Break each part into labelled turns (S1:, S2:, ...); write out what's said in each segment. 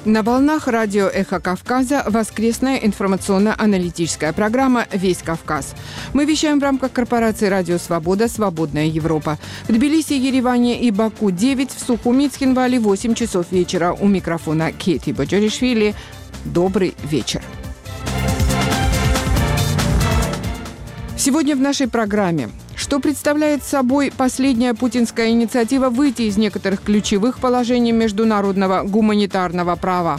S1: На волнах радио «Эхо Кавказа» воскресная информационно-аналитическая программа «Весь Кавказ». Мы вещаем в рамках корпорации «Радио Свобода. Свободная Европа». В Тбилиси, Ереване и Баку 9, в Сухуми, Цхинвале 8 часов вечера. У микрофона Кети Боджоришвили. Добрый вечер. Сегодня в нашей программе. Что представляет собой последняя путинская инициатива выйти из некоторых ключевых положений международного гуманитарного права?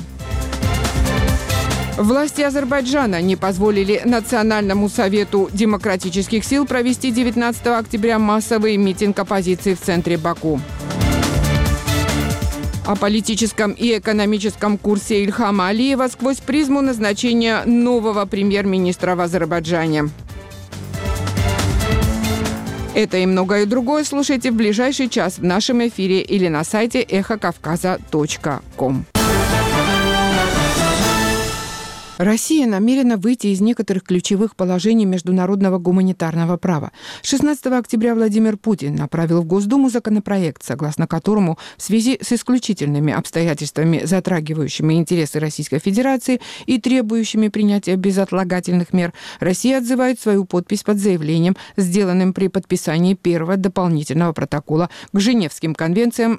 S1: Власти Азербайджана не позволили Национальному совету демократических сил провести 19 октября массовый митинг оппозиции в центре Баку. О политическом и экономическом курсе Ильхама Алиева сквозь призму назначения нового премьер-министра в Азербайджане. Это и многое другое слушайте в ближайший час в нашем эфире или на сайте эхокавказа.ком. Россия намерена выйти из некоторых ключевых положений международного гуманитарного права. 16 октября Владимир Путин направил в Госдуму законопроект, согласно которому в связи с исключительными обстоятельствами, затрагивающими интересы Российской Федерации и требующими принятия безотлагательных мер, Россия отзывает свою подпись под заявлением, сделанным при подписании первого дополнительного протокола к Женевским конвенциям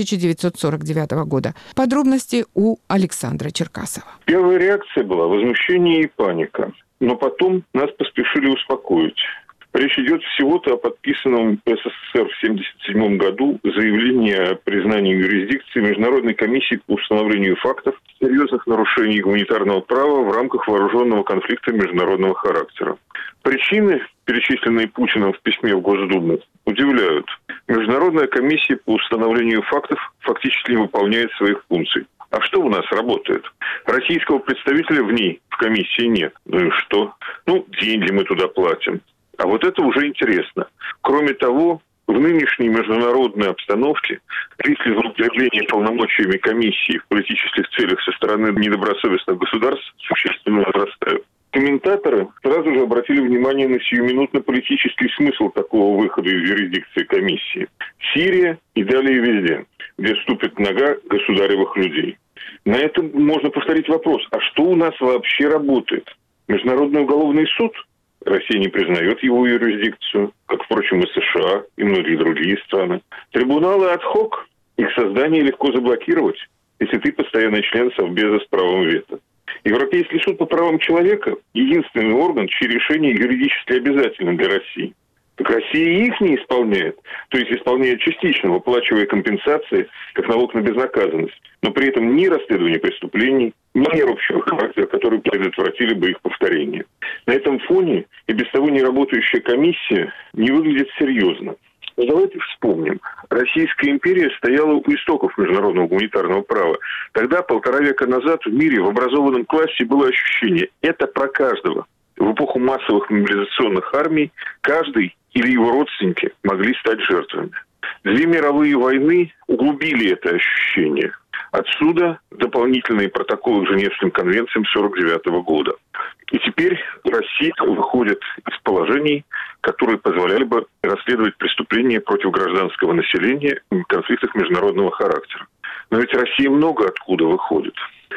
S1: 1949 года. Подробности у Александра Черкасова.
S2: Первая реакция была возмущение и паника. Но потом нас поспешили успокоить. Речь идет всего-то о подписанном СССР в 1977 году заявлении о признании юрисдикции Международной комиссии по установлению фактов серьезных нарушений гуманитарного права в рамках вооруженного конфликта международного характера. Причины, перечисленные Путиным в письме в Госдуму, удивляют. Международная комиссия по установлению фактов фактически не выполняет своих функций. А что у нас работает? Российского представителя в ней, в комиссии, нет. Ну и что? Деньги мы туда платим. А вот это уже интересно. Кроме того, в нынешней международной обстановке риски злоупотребления полномочиями комиссии в политических целях со стороны недобросовестных государств существенно возрастают. Комментаторы сразу же обратили внимание на сиюминутно-политический смысл такого выхода из юрисдикции комиссии. Сирия и далее везде, где ступит нога государевых людей. На этом можно повторить вопрос, а что у нас вообще работает? Международный уголовный суд? Россия не признает его юрисдикцию, как, впрочем, и США, и многие другие страны. Трибуналы ад-хок, их создание легко заблокировать, если ты постоянный член Совбеза с правом вето. Европейский суд по правам человека – единственный орган, чьи решения юридически обязательны для России. Так Россия их не исполняет, то есть исполняет частично, выплачивая компенсации, как налог на безнаказанность, но при этом ни расследование преступлений, ни мер общего характера, которые предотвратили бы их повторение. На этом фоне и без того неработающая комиссия не выглядит серьезно. Но давайте вспомним. Российская империя стояла у истоков международного гуманитарного права. Тогда, 1,5 века назад, в мире, в образованном классе было ощущение – это про каждого. В эпоху массовых мобилизационных армий каждый или его родственники могли стать жертвами. 2 мировые войны углубили это ощущение. Отсюда дополнительные протоколы к Женевским конвенциям 1949 года. И теперь Россия выходит из положений, которые позволяли бы расследовать преступления против гражданского населения в конфликтах международного характера. Но ведь Россия много откуда выходит.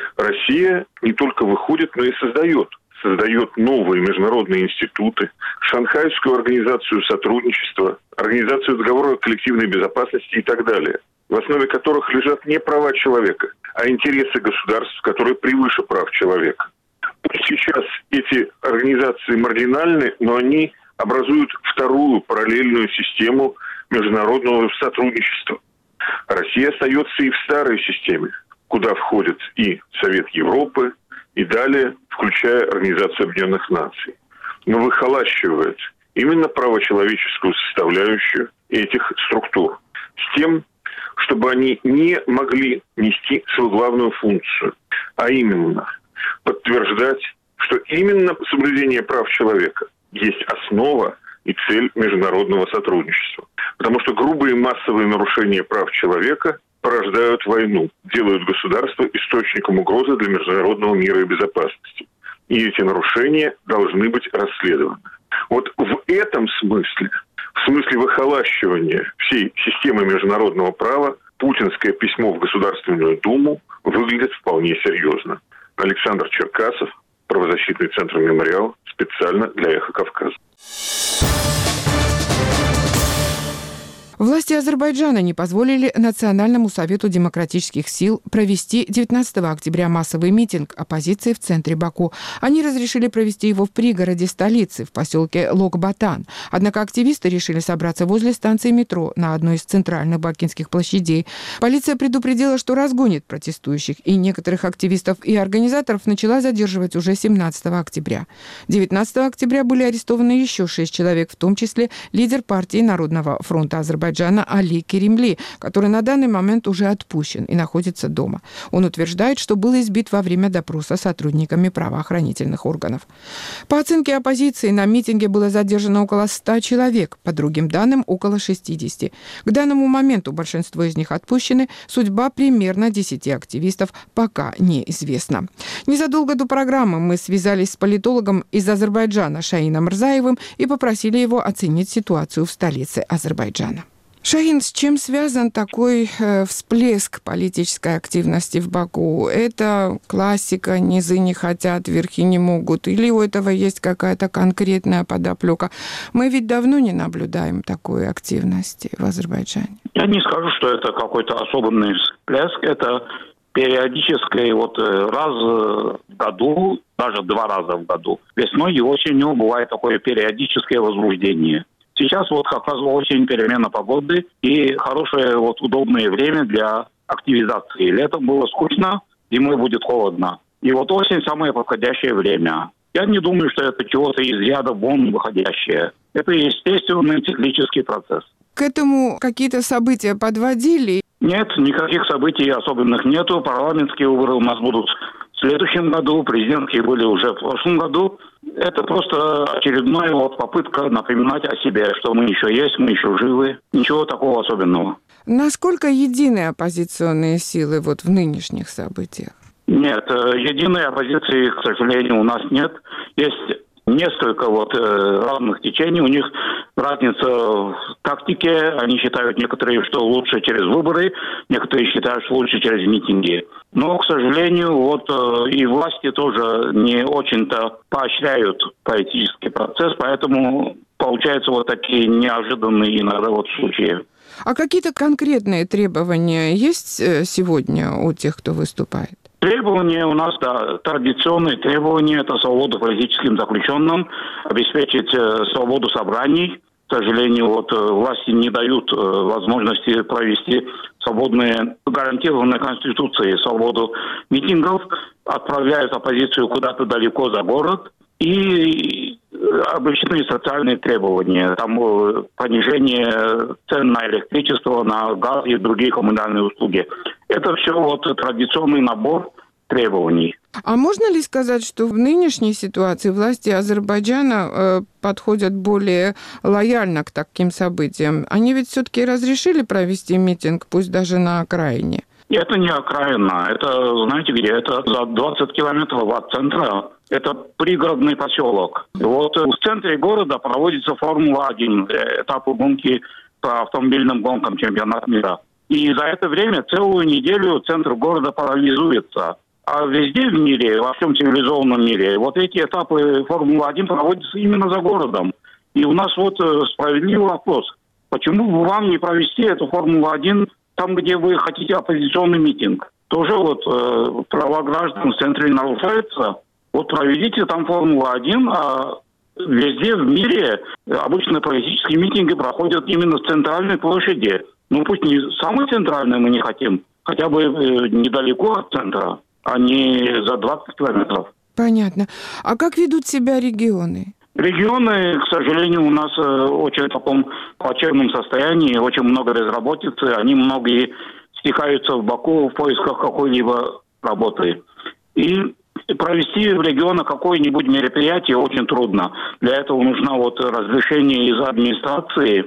S2: Россия не только выходит, но и создает новые международные институты, Шанхайскую организацию сотрудничества, Организацию договора о коллективной безопасности и так далее, в основе которых лежат не права человека, а интересы государств, которые превыше прав человека. Сейчас эти организации маргинальны, но они образуют вторую параллельную систему международного сотрудничества. Россия остается и в старой системе, куда входит и Совет Европы, и далее, включая Организацию Объединенных Наций. Но выхолащивает именно правочеловеческую составляющую этих структур с тем, чтобы они не могли нести свою главную функцию, а именно подтверждать, что именно соблюдение прав человека есть основа и цель международного сотрудничества. Потому что грубые массовые нарушения прав человека порождают войну, делают государство источником угрозы для международного мира и безопасности. И эти нарушения должны быть расследованы. Вот в этом смысле, в смысле выхолащивания всей системы международного права, путинское письмо в Государственную Думу выглядит вполне серьезно. Александр Черкасов, правозащитный центр «Мемориал», специально для «Эхо Кавказа».
S1: Власти Азербайджана не позволили Национальному совету демократических сил провести 19 октября массовый митинг оппозиции в центре Баку. Они разрешили провести его в пригороде столицы, в поселке Лок-Батан. Однако активисты решили собраться возле станции метро на одной из центральных бакинских площадей. Полиция предупредила, что разгонит протестующих, и некоторых активистов и организаторов начала задерживать уже 17 октября. 19 октября были арестованы еще 6 человек, в том числе лидер партии Народного фронта Азербайджана Али Керимли, который на данный момент уже отпущен и находится дома. Он утверждает, что был избит во время допроса сотрудниками правоохранительных органов. По оценке оппозиции, на митинге было задержано около 100 человек, по другим данным, около 60. К данному моменту большинство из них отпущены, судьба примерно 10 активистов пока неизвестна. Незадолго до программы мы связались с политологом из Азербайджана Шаином Рзаевым и попросили его оценить ситуацию в столице Азербайджана. Шаин, с чем связан такой всплеск политической активности в Баку? Это классика, низы не хотят, верхи не могут? Или у этого есть какая-то конкретная подоплека? Мы ведь давно не наблюдаем такой активности в Азербайджане.
S3: Я не скажу, что это какой-то особенный всплеск. Это периодически раз в году, даже 2 раза в году, весной и осенью бывает такое периодическое возбуждение. Сейчас как раз осень, перемена погоды и хорошее удобное время для активизации. Летом было скучно, зимой будет холодно. И осень самое подходящее время. Я не думаю, что это чего-то из ряда вон выходящее. Это естественный циклический процесс.
S1: К этому какие-то события подводили?
S3: Нет, никаких событий особенных нету. Парламентские выборы у нас будут в следующем году, президентские были уже в прошлом году. Это просто очередная попытка напоминать о себе, что мы еще есть, мы еще живы. Ничего такого особенного.
S1: Насколько едины оппозиционные силы в нынешних событиях?
S3: Нет, единой оппозиции, к сожалению, у нас нет. Есть несколько разных течений. У них разница в тактике. Они считают некоторые, что лучше через выборы, некоторые считают, что лучше через митинги. Но, к сожалению, и власти тоже не очень-то поощряют политический процесс, поэтому получаются такие неожиданные иногда случаи.
S1: А какие-то конкретные требования есть сегодня у тех, кто выступает?
S3: Требования у нас, традиционные требования – это свобода политическим заключенным, обеспечить свободу собраний. К сожалению, власти не дают возможности провести свободные, гарантированные Конституцией свободу митингов, отправляют оппозицию куда-то далеко за город. И обычные социальные требования, там понижение цен на электричество, на газ и другие коммунальные услуги. Это все традиционный набор требований.
S1: А можно ли сказать, что в нынешней ситуации власти Азербайджана подходят более лояльно к таким событиям? Они ведь все-таки разрешили провести митинг, пусть даже на окраине.
S3: Это не окраина, это, знаете где, это за 20 километров от центра. Это пригородный поселок. В центре города проводится Формула-1, этапы гонки по автомобильным гонкам, чемпионат мира. И за это время целую неделю центр города парализуется. А везде в мире, во всем цивилизованном мире, эти этапы Формулы-1 проводятся именно за городом. И у нас справедливый вопрос. Почему бы вам не провести эту Формулу-1 там, где вы хотите оппозиционный митинг? Тоже права граждан в центре нарушаются. Проведите там Формулу-1, а везде в мире обычно политические митинги проходят именно в центральной площади. Пусть не самой центральной мы не хотим, хотя бы недалеко от центра, а не за 20 километров.
S1: Понятно. А как ведут себя регионы?
S3: Регионы, к сожалению, у нас очень в таком плачевном состоянии, очень много безработицы, они многие стекаются в Баку в поисках какой-либо работы. И провести в регионах какое-нибудь мероприятие очень трудно. Для этого нужно разрешение из администрации.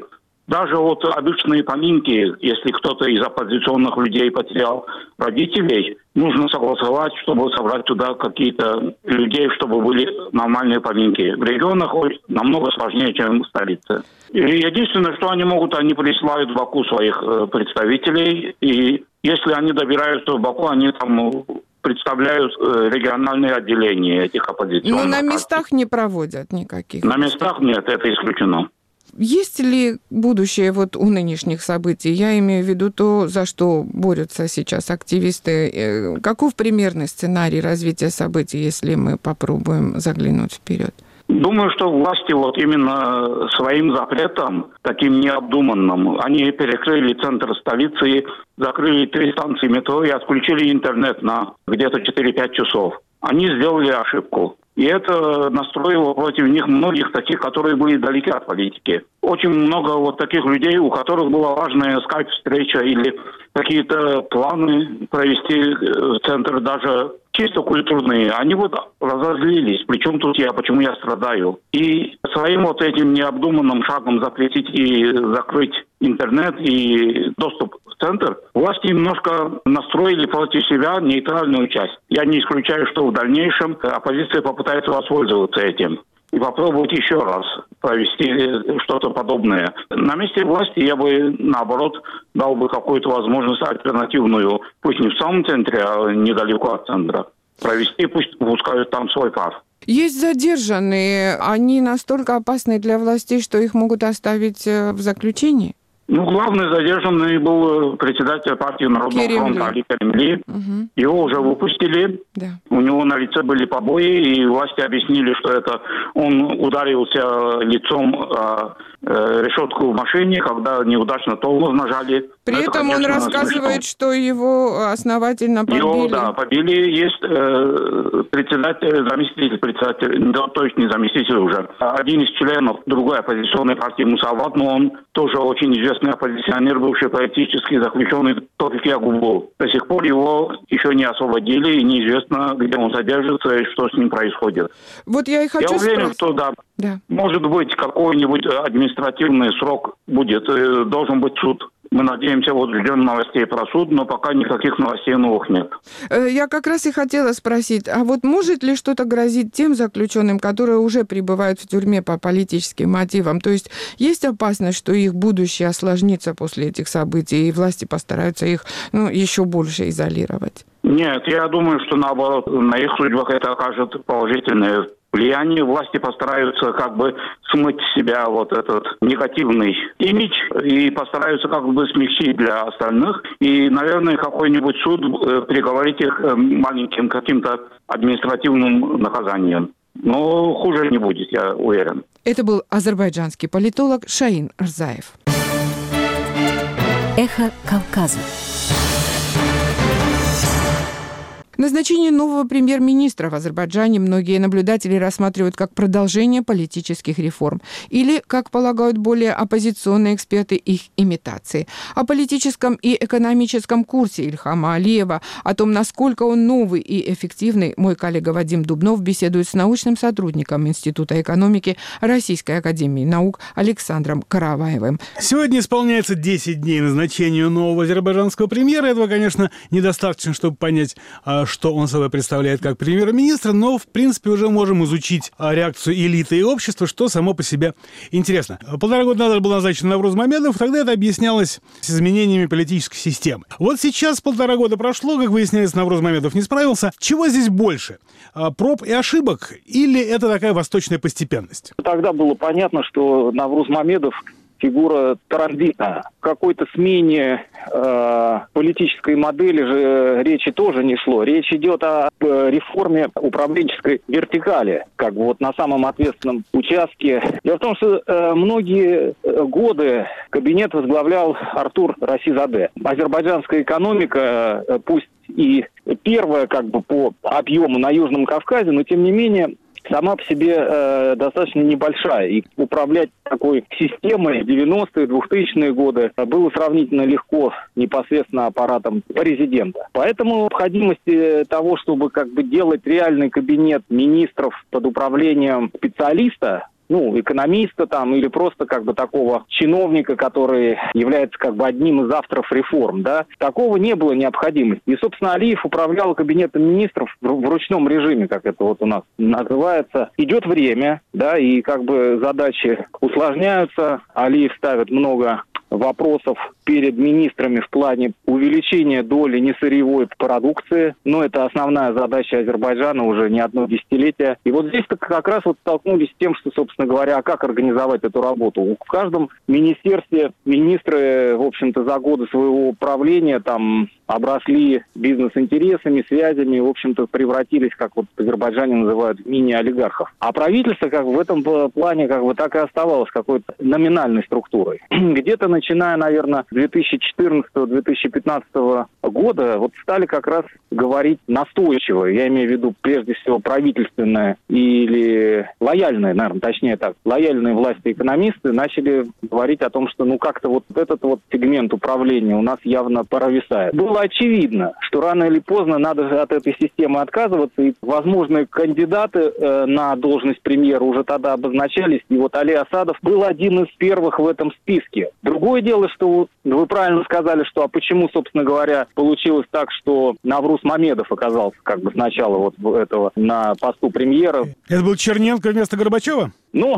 S3: Даже вот обычные поминки, если кто-то из оппозиционных людей потерял родителей, нужно согласовать, чтобы собрать туда какие-то людей, чтобы были нормальные поминки. В регионах намного сложнее, чем в столице. И единственное, что они могут, они присылают в Баку своих представителей. И если они добираются в Баку, они там представляют региональные отделения этих оппозиционных.
S1: Но на местах не проводят никаких.
S3: На местах нет, это исключено.
S1: Есть ли будущее вот у нынешних событий? Я имею в виду то, за что борются сейчас активисты. Каков примерный сценарий развития событий, если мы попробуем заглянуть вперед?
S3: Думаю, что власти вот именно своим запретом, таким необдуманным, они перекрыли центр столицы, закрыли 3 станции метро и отключили интернет на где-то 4-5 часов. Они сделали ошибку. И это настроило против них многих таких, которые были далеки от политики. Очень много вот таких людей, у которых была важная скайп-встреча или какие-то планы провести в центр, даже чисто культурные. Они вот разозлились. Причем тут я, почему я страдаю. И своим вот этим необдуманным шагом запретить и закрыть интернет и доступ в центр, власти немножко настроили против себя нейтральную часть. Я не исключаю, что в дальнейшем оппозиция попытается воспользоваться этим и попробовать еще раз провести что-то подобное. На месте власти я бы, наоборот, дал бы какую-то возможность альтернативную, пусть не в самом центре, а недалеко от центра, провести, пусть пускают там свой пар.
S1: Есть задержанные. Они настолько опасны для властей, что их могут оставить в заключении?
S3: Главный задержанный был председатель партии Народного фронта Али Каримли.
S1: Угу.
S3: Его уже выпустили.
S1: Да.
S3: У него на лице были побои, и власти объяснили, что это он ударился лицом о решетку в машине, когда неудачно тормоз нажали.
S1: При этом он рассказывает, что его основательно побили.
S3: Его, да, побили. Есть председатель, заместитель председателя, то есть не заместитель уже, один из членов другой оппозиционной партии Мусават, но он тоже очень известный оппозиционер, бывший политический заключенный Тофик Ягубов. До сих пор его еще не освободили, и неизвестно, где он содержится и что с ним происходит.
S1: Вот я и хочу
S3: уверен, что да. Может быть, какой-нибудь административный срок будет, должен быть суд. Мы надеемся, вот ждем новостей про суд, но пока никаких новостей новых нет.
S1: Я как раз и хотела спросить, а вот может ли что-то грозить тем заключенным, которые уже пребывают в тюрьме по политическим мотивам? То есть есть опасность, что их будущее осложнится после этих событий, и власти постараются их еще больше изолировать?
S3: Нет, я думаю, что наоборот, на их судьбах это окажет положительное влияние. Власти постараются как бы смыть с себя вот этот негативный имидж и постараются как бы смягчить для остальных. И, наверное, какой-нибудь суд приговорит их маленьким каким-то административным наказанием. Но хуже не будет, я уверен.
S1: Это был азербайджанский политолог Шаин Рзаев.
S4: Эхо Кавказа.
S1: Назначение нового премьер-министра в Азербайджане многие наблюдатели рассматривают как продолжение политических реформ или, как полагают более оппозиционные эксперты, их имитации. О политическом и экономическом курсе Ильхама Алиева, о том, насколько он новый и эффективный, мой коллега Вадим Дубнов беседует с научным сотрудником Института экономики Российской академии наук Александром Караваевым.
S5: Сегодня исполняется 10 дней назначению нового азербайджанского премьера. Этого, конечно, недостаточно, чтобы понять, что он собой представляет как премьер-министр, но, в принципе, уже можем изучить реакцию элиты и общества, что само по себе интересно. 1,5 года назад был назначен Навруз Мамедов, тогда это объяснялось с изменениями политической системы. Вот сейчас 1,5 года прошло, как выясняется, Навруз Мамедов не справился. Чего здесь больше? Проб и ошибок или это такая восточная постепенность?
S6: Тогда было понятно, что Навруз Мамедов фигура транзитная. В какой-то смене политической модели же речи тоже не шло. Речь идет о реформе управленческой вертикали, как бы вот на самом ответственном участке. Дело в том, что многие годы кабинет возглавлял Артур Расизаде. Азербайджанская экономика, пусть и первая как бы по объему на Южном Кавказе, но тем не менее сама по себе достаточно небольшая. И управлять такой системой в 90-е, 2000-е годы было сравнительно легко непосредственно аппаратом президента. Поэтому необходимости того, чтобы как бы делать реальный кабинет министров под управлением специалиста, экономиста там или просто как бы такого чиновника, который является как бы одним из авторов реформ, да. Такого не было необходимости. И, собственно, Алиев управлял кабинетом министров в ручном режиме, как это вот у нас называется. Идет время, да, и как бы задачи усложняются. Алиев ставит много вопросов перед министрами в плане увеличения доли несырьевой продукции. Но это основная задача Азербайджана уже не одно десятилетие. И вот здесь как раз вот столкнулись с тем, что, собственно говоря, как организовать эту работу. В каждом министерстве министры, в общем-то, за годы своего управления там обросли бизнес-интересами, связями, в общем-то, превратились, как вот азербайджане называют, мини-олигархов. А правительство как бы в этом плане как бы так и оставалось какой-то номинальной структурой. Где-то начиная, наверное, с 2014-2015 года вот стали как раз говорить настойчиво, я имею в виду прежде всего правительственные или лояльные, наверное, точнее так, лояльные власти-экономисты начали говорить о том, что как-то вот этот вот сегмент управления у нас явно провисает. Было очевидно, что рано или поздно надо от этой системы отказываться, и возможные кандидаты на должность премьера уже тогда обозначались, и вот Али Асадов был один из первых в этом списке. Другое дело, что вы правильно сказали, что почему, собственно говоря, получилось так, что Навруз Мамедов оказался как бы сначала вот этого на посту премьера.
S5: Это был Черненко вместо Горбачева?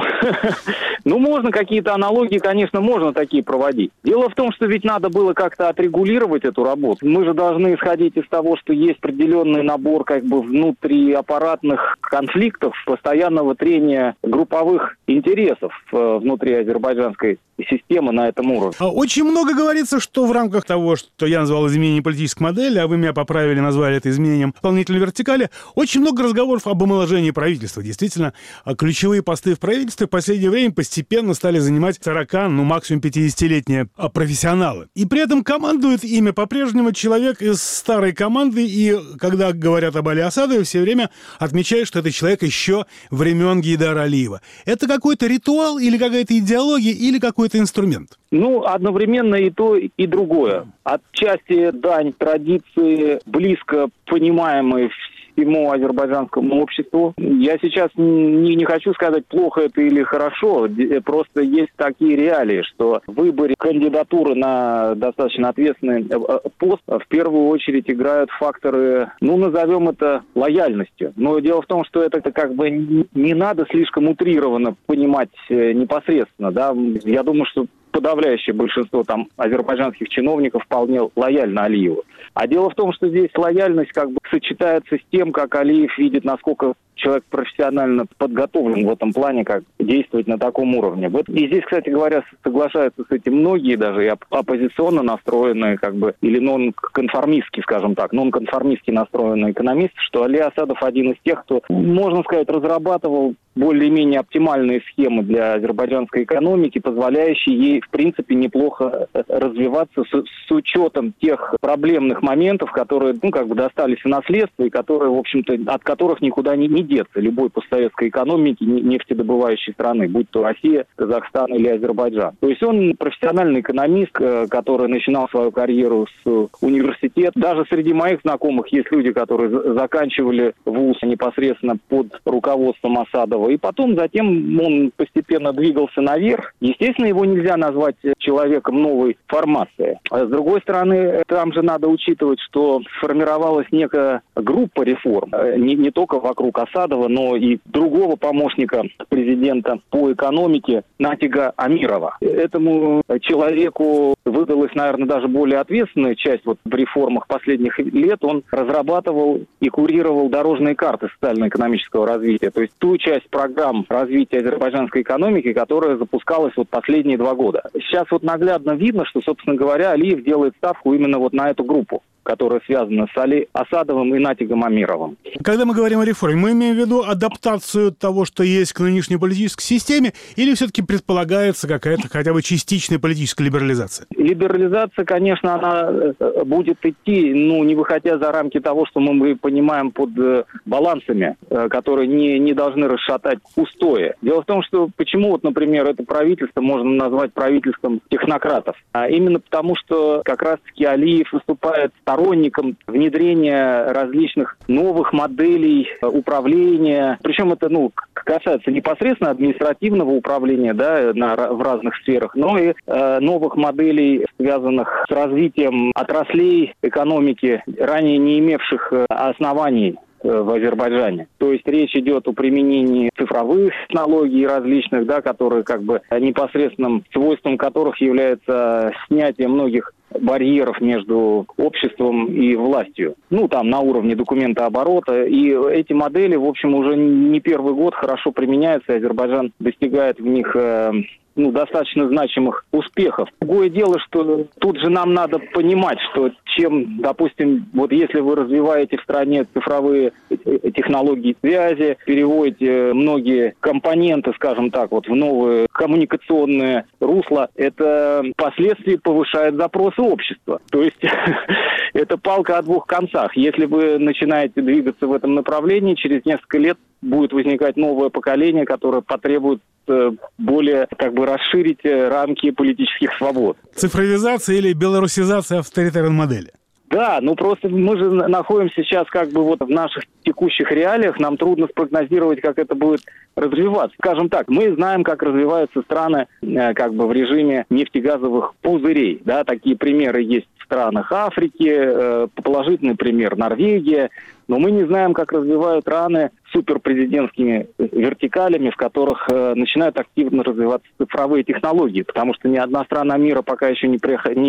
S6: Можно какие-то аналогии, конечно, можно такие проводить. Дело в том, что ведь надо было как-то отрегулировать эту работу. Мы же должны исходить из того, что есть определенный набор как бы внутриаппаратных конфликтов, постоянного трения групповых интересов внутри азербайджанской системы на этом уровне.
S5: Очень много говорится, что в рамках того, что я назвал изменением политической модели, а вы меня поправили, назвали это изменением дополнительной вертикали, очень много разговоров об омоложении правительства. Действительно, ключевые посты в правительстве в последнее время постепенно стали занимать 40, максимум 50-летние профессионалы. И при этом командует ими по-прежнему человек из старой команды, и когда говорят об Али Асадове, все время отмечают, что это человек еще времен Гейдара Алиева. Это какой-то ритуал или какая-то идеология, или какой-то инструмент?
S6: Одновременно и то, и другое. Отчасти дань традиции, близко понимаемой всему азербайджанскому обществу. Я сейчас не хочу сказать, плохо это или хорошо, просто есть такие реалии, что в выборе кандидатуры на достаточно ответственный пост в первую очередь играют факторы, назовем это лояльностью. Но дело в том, что это как бы не надо слишком утрированно понимать непосредственно, да. Я думаю, что подавляющее большинство там азербайджанских чиновников вполне лояльно Алиеву. А дело в том, что здесь лояльность как бы сочетается с тем, как Алиев видит, насколько человек профессионально подготовлен в этом плане, как действовать на таком уровне. И здесь, кстати говоря, соглашаются с этим многие, даже и оппозиционно настроенные, как бы, или нонконформистски, скажем так, нонконформистски настроенные экономисты, что Али Асадов один из тех, кто, можно сказать, разрабатывал более-менее оптимальные схемы для азербайджанской экономики, позволяющие ей, в принципе, неплохо развиваться с учетом тех проблемных моментов, которые, достались в наследство и которые, в общем-то, от которых никуда не деться любой постсоветской экономики нефтедобывающей страны, будь то Россия, Казахстан или Азербайджан. То есть он профессиональный экономист, который начинал свою карьеру с университета. Даже среди моих знакомых есть люди, которые заканчивали вуз непосредственно под руководством Асадова. И затем он постепенно двигался наверх. Естественно, его нельзя назвать человеком новой формации. А с другой стороны, там же надо учитывать, что сформировалась некая группа реформ, не только вокруг Асадова, но и другого помощника президента по экономике Натига Амирова. Этому человеку выдалась, наверное, даже более ответственная часть в реформах последних лет. Он разрабатывал и курировал дорожные карты социально-экономического развития. То есть ту часть программ развития азербайджанской экономики, которая запускалась последние 2 года. Сейчас наглядно видно, что, собственно говоря, Алиев делает ставку именно на эту группу, которая связана с Али Асадовым и Натигом Амировым.
S5: Когда мы говорим о реформе, мы имеем в виду адаптацию того, что есть к нынешней политической системе, или все-таки предполагается какая-то хотя бы частичная политическая либерализация?
S6: Либерализация, конечно, она будет идти, не выходя за рамки того, что мы понимаем под балансами, которые не должны расшатать устои. Дело в том, что почему, например, это правительство можно назвать правительством технократов? А именно потому, что как раз-таки Алиев выступает сторонником внедрения различных новых моделей управления. Причем это, касается непосредственно административного управления, да, в разных сферах, но и новых моделей, связанных с развитием отраслей экономики, ранее не имевших оснований в Азербайджане. То есть речь идет о применении цифровых технологий различных, да, которые непосредственным свойством которых является снятие многих барьеров между обществом и властью. На уровне документооборота. И эти модели, в общем, уже не первый год хорошо применяются, и Азербайджан достигает в них достаточно значимых успехов. Другое дело, что тут же нам надо понимать, что допустим, если вы развиваете в стране цифровые технологии связи, переводите многие компоненты, скажем так, в новые коммуникационные русла, это впоследствии повышает запросы общества. То есть это палка о двух концах. Если вы начинаете двигаться в этом направлении, через несколько лет будет возникать новое поколение, которое потребует более расширить рамки политических свобод.
S5: Цифровизация или белорусизация авторитарной модели?
S6: Да, просто мы же находимся сейчас в наших текущих реалиях, нам трудно спрогнозировать, как это будет развиваться. Скажем так, мы знаем, как развиваются страны в режиме нефтегазовых пузырей. Да, такие примеры есть в странах Африки, положительный пример Норвегия, но мы не знаем, как развивают страны суперпрезидентскими вертикалями, в которых начинают активно развиваться цифровые технологии, потому что ни одна страна мира пока еще не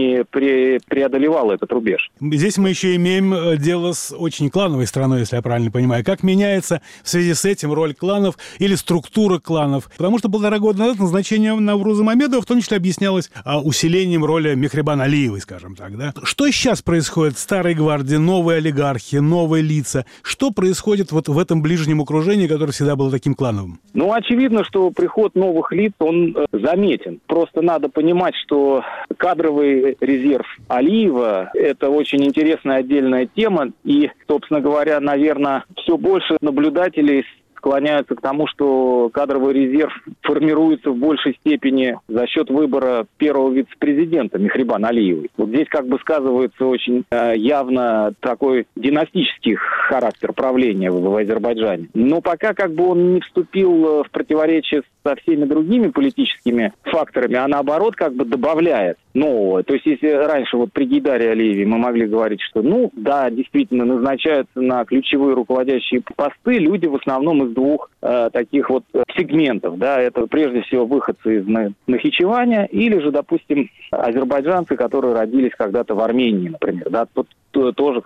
S6: преодолевала этот рубеж.
S5: Здесь мы еще имеем дело с очень клановой страной, если я правильно понимаю. Как меняется в связи с этим роль кланов или структура кланов? Потому что 1,5 года назад назначение Навруза Мамедова в том числе объяснялось усилением роли Мехрибан Алиевой, скажем так. Да? Что сейчас происходит в Старой Гвардии? Новые олигархи, новые лица. Что происходит в этом ближнем окружении, которое всегда было таким клановым?
S6: Очевидно, что приход новых лиц, он заметен. Просто надо понимать, что кадровый резерв Алиева – это очень интересная отдельная тема. И, собственно говоря, наверное, все больше наблюдателей склоняются к тому, что кадровый резерв формируется в большей степени за счет выбора первого вице-президента Мехрибан Алиевой. Здесь сказывается очень явно такой династический характер правления в Азербайджане. Но пока он не вступил в противоречие со всеми другими политическими факторами, а наоборот добавляет нового. То есть если раньше при Гейдаре Алиеве мы могли говорить, что действительно назначаются на ключевые руководящие посты люди в основном из двух таких сегментов. Да, это прежде всего выходцы из Нахичеваня или же, допустим, азербайджанцы, которые родились когда-то в Армении, например. Да, тут тоже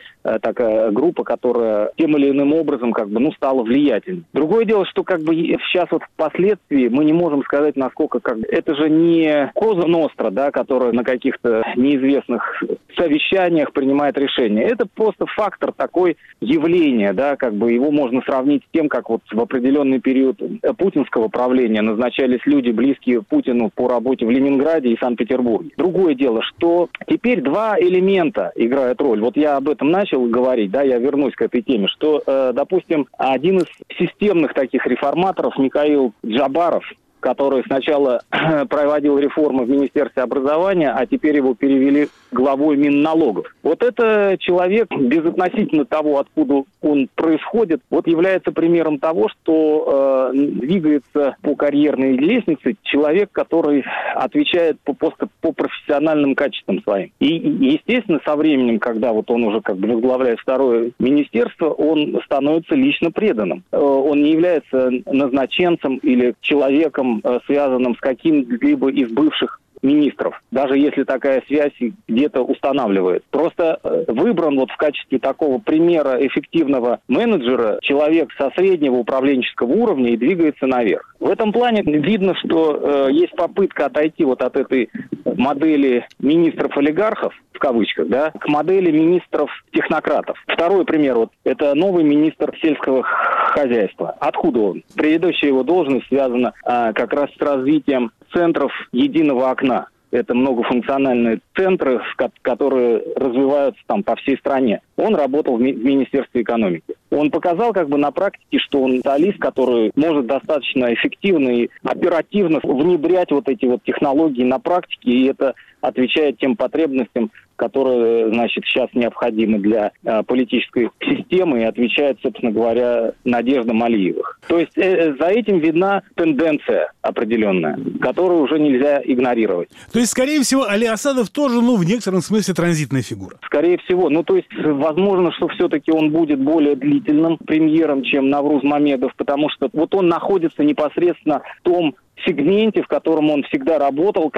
S6: такая группа, которая тем или иным образом стала влиятельной. Другое дело, что сейчас впоследствии мы не можем сказать, насколько это же не Коза Ностра, да, которая на каких-то неизвестных совещаниях принимает решения. Это просто фактор такой явления, да, его можно сравнить с тем, как в определенный период путинского правления назначались люди, близкие Путину по работе в Ленинграде и Санкт-Петербурге. Другое дело, что теперь два элемента играют роль. Я об этом начал говорить, да, я вернусь к этой теме, что, допустим, один из системных таких реформаторов, Михаил Джабаров, который сначала проводил реформы в Министерстве образования, а теперь его перевели главой Минналогов. Это человек, безотносительно того, откуда он происходит, является примером того, что двигается по карьерной лестнице человек, который отвечает просто по профессиональным качествам своим. И, естественно, со временем, когда он уже возглавляет второе министерство, он становится лично преданным. Он не является назначенцем или человеком, связанным с каким-либо из бывших министров, даже если такая связь где-то устанавливает. Просто выбран в качестве такого примера эффективного менеджера человек со среднего управленческого уровня и двигается наверх. В этом плане видно, что есть попытка отойти от этой модели министров-олигархов, в кавычках, да, к модели министров-технократов. Второй пример, это новый министр сельского хозяйства. Откуда он? Предыдущая его должность связана как раз с развитием центров единого окна. Это многофункциональные центры, которые развиваются по всей стране. Он работал в Министерстве экономики. Он показал на практике, что он специалист, который может достаточно эффективно и оперативно внедрять эти технологии на практике, и это отвечает тем потребностям, которые, значит, сейчас необходимы для политической системы, и отвечает, собственно говоря, надеждам Алиевых. То есть за этим видна тенденция определенная, которую уже нельзя игнорировать.
S5: То есть, скорее всего, Али Асадов тоже, в некотором смысле транзитная фигура.
S6: Скорее всего. То есть, возможно, что все-таки он будет более длительным премьером, чем Навруз Мамедов, потому что вот он находится непосредственно в том сегменте, в котором он всегда работал,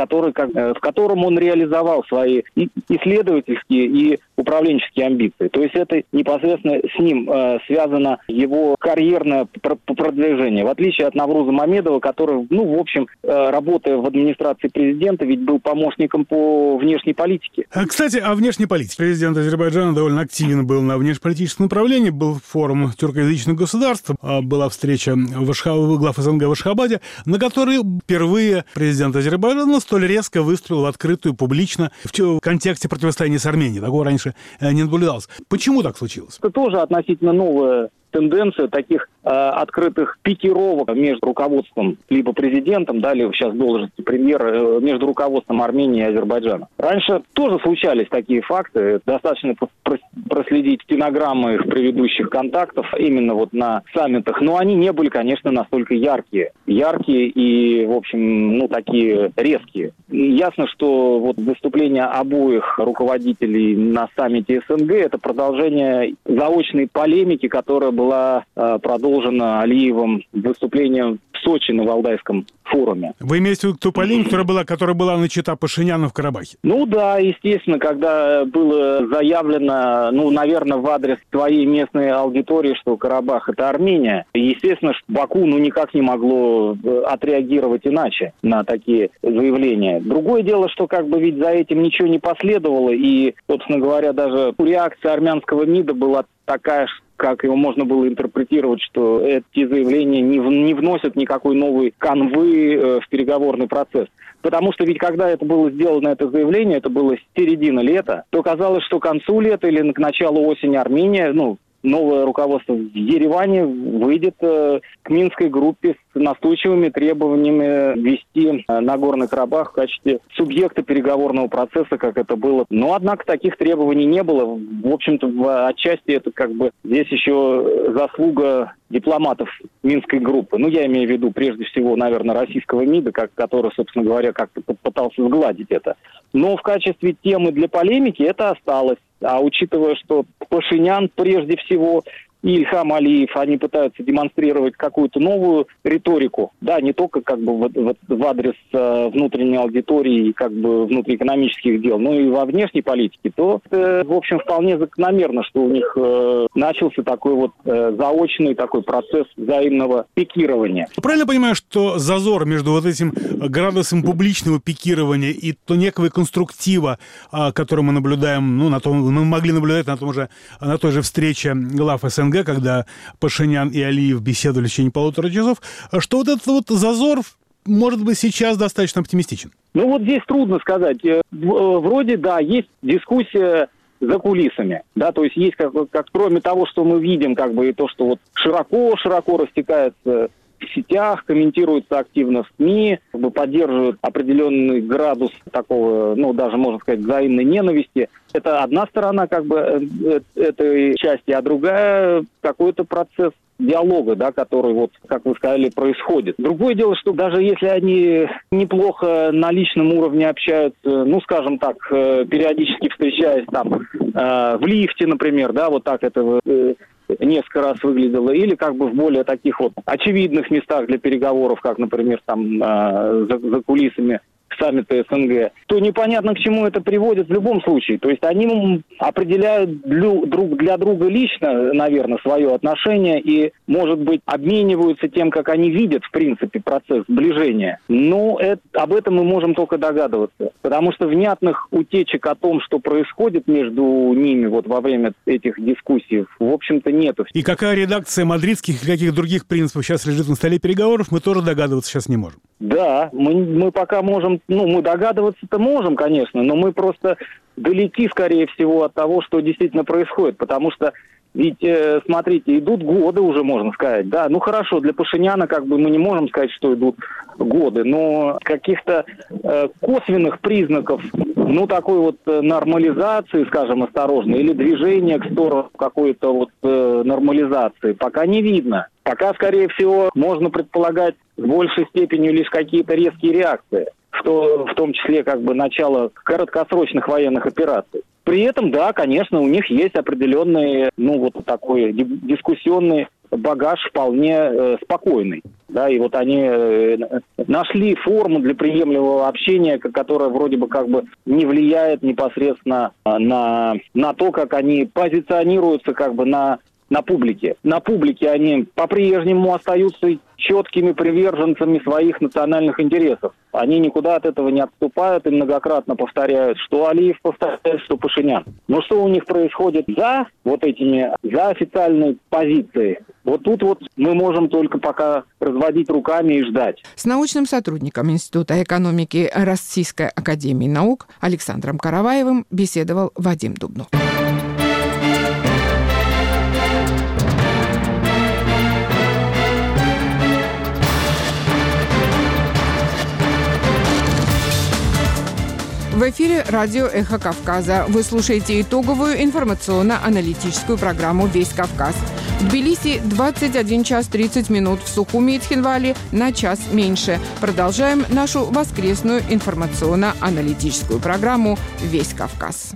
S6: в котором он реализовал свои исследовательские и управленческие амбиции. То есть это непосредственно с ним связано его карьерное продвижение. В отличие от Навруза Мамедова, который, в общем, работая в администрации президента, ведь был помощником по внешней политике.
S5: Кстати, о внешней политике. Президент Азербайджана довольно активен был на внешнеполитическом направлении. Был форум тюркоязычных государств, была встреча глав СНГ в Ашхабаде, на которой впервые президент Азербайджана столь резко выступил в открытую, публично, в контексте противостояния с Арменией. Такого раньше не наблюдалось. Почему так случилось?
S6: Это тоже относительно новая тенденция таких открытых пикировок между руководством либо президентом, либо сейчас должности премьера, между руководством Армении и Азербайджана. Раньше тоже случались такие факты. Достаточно проследить стенограммы их предыдущих контактов именно на саммитах. Но они не были, конечно, настолько яркие. Яркие и, в общем, такие резкие. И ясно, что выступление обоих руководителей на саммите СНГ – это продолжение заочной полемики, которая была продолжена Алиевым выступлением в Сочи на Валдайском форуме.
S5: Вы имеете в виду ту полемику, которая была начата Пашиняном в Карабахе?
S6: Да, естественно, когда было заявлено, наверное, в адрес твоей местной аудитории, что Карабах – это Армения, естественно, что Баку никак не могло отреагировать иначе на такие заявления. Другое дело, что ведь за этим ничего не последовало, и, собственно говоря, даже реакция армянского МИДа была такая, как его можно было интерпретировать, что эти заявления не вносят никакой новой канвы в переговорный процесс. Потому что ведь когда это было сделано, это заявление, это было середина лета, то казалось, что к концу лета или к началу осени Армения, новое руководство в Ереване выйдет к Минской группе с настойчивыми требованиями ввести Нагорный Карабах в качестве субъекта переговорного процесса, как это было. Но, однако, таких требований не было. В общем-то, отчасти это здесь еще заслуга дипломатов Минской группы. Я имею в виду, прежде всего, наверное, российского МИДа, который, собственно говоря, как-то пытался сгладить это. Но в качестве темы для полемики это осталось. А учитывая, что Пашинян прежде всего и Ильхам Алиев, они пытаются демонстрировать какую-то новую риторику, не только в адрес внутренней аудитории и внутриэкономических дел, но и во внешней политике, то, в общем, вполне закономерно, что у них начался такой заочный такой процесс взаимного пикирования.
S5: Правильно понимаю, что зазор между этим градусом публичного пикирования и то некого конструктива, который мы наблюдаем, мы могли наблюдать на той же встрече глав СНГ, когда Пашинян и Алиев беседовали в течение 1,5 часов, что этот зазор, может быть, сейчас достаточно оптимистичен?
S6: Здесь трудно сказать. Вроде, есть дискуссия за кулисами, то есть есть кроме того, что мы видим, и то, что широко растекается в сетях, комментируется активно в СМИ, поддерживают определенный градус такого, даже можно сказать, взаимной ненависти. Это одна сторона этой части, а другая какой-то процесс диалога, который, как вы сказали, происходит. Другое дело, что даже если они неплохо на личном уровне общаются, скажем так, периодически встречаясь в лифте, например, так это несколько раз выглядело, или в более таких очевидных местах для переговоров, как, например, за кулисами саммита СНГ, то непонятно, к чему это приводит в любом случае. То есть они определяют друг для друга лично, наверное, свое отношение и, может быть, обмениваются тем, как они видят, в принципе, процесс сближения. Но об этом мы можем только догадываться. Потому что внятных утечек о том, что происходит между ними во время этих дискуссий, в общем-то, нету.
S5: И какая редакция мадридских или каких других принципов сейчас лежит на столе переговоров, мы тоже догадываться сейчас не можем.
S6: Да, мы пока можем, мы догадываться-то можем, конечно, но мы просто далеки, скорее всего, от того, что действительно происходит, потому что ведь, смотрите, идут годы уже, можно сказать, хорошо, для Пашиняна мы не можем сказать, что идут годы, но каких-то косвенных признаков такой вот нормализации, скажем, осторожной, или движения к сторону какой-то вот нормализации пока не видно. Пока, скорее всего, можно предполагать с большей степенью лишь какие-то резкие реакции, что в том числе как бы начало краткосрочных военных операций. При этом, да, конечно, у них есть определенный, такой дискуссионный багаж вполне спокойный. Да, и вот они нашли форму для приемлемого общения, которая вроде бы как бы не влияет непосредственно на то, как они позиционируются как бы на публике. На публике они по-прежнему остаются четкими приверженцами своих национальных интересов. Они никуда от этого не отступают и многократно повторяют, что Алиев повторяет, что Пашинян. Но что у них происходит за официальной позицией? Вот тут вот мы можем только пока разводить руками и ждать.
S1: С научным сотрудником Института экономики Российской академии наук Александром Караваевым беседовал Вадим Дубнов. В эфире радио «Эхо Кавказа». Вы слушаете итоговую информационно-аналитическую программу «Весь Кавказ». В Тбилиси 21 час 30 минут, в Сухуми и Цхинвале на час меньше. Продолжаем нашу воскресную информационно-аналитическую программу «Весь Кавказ».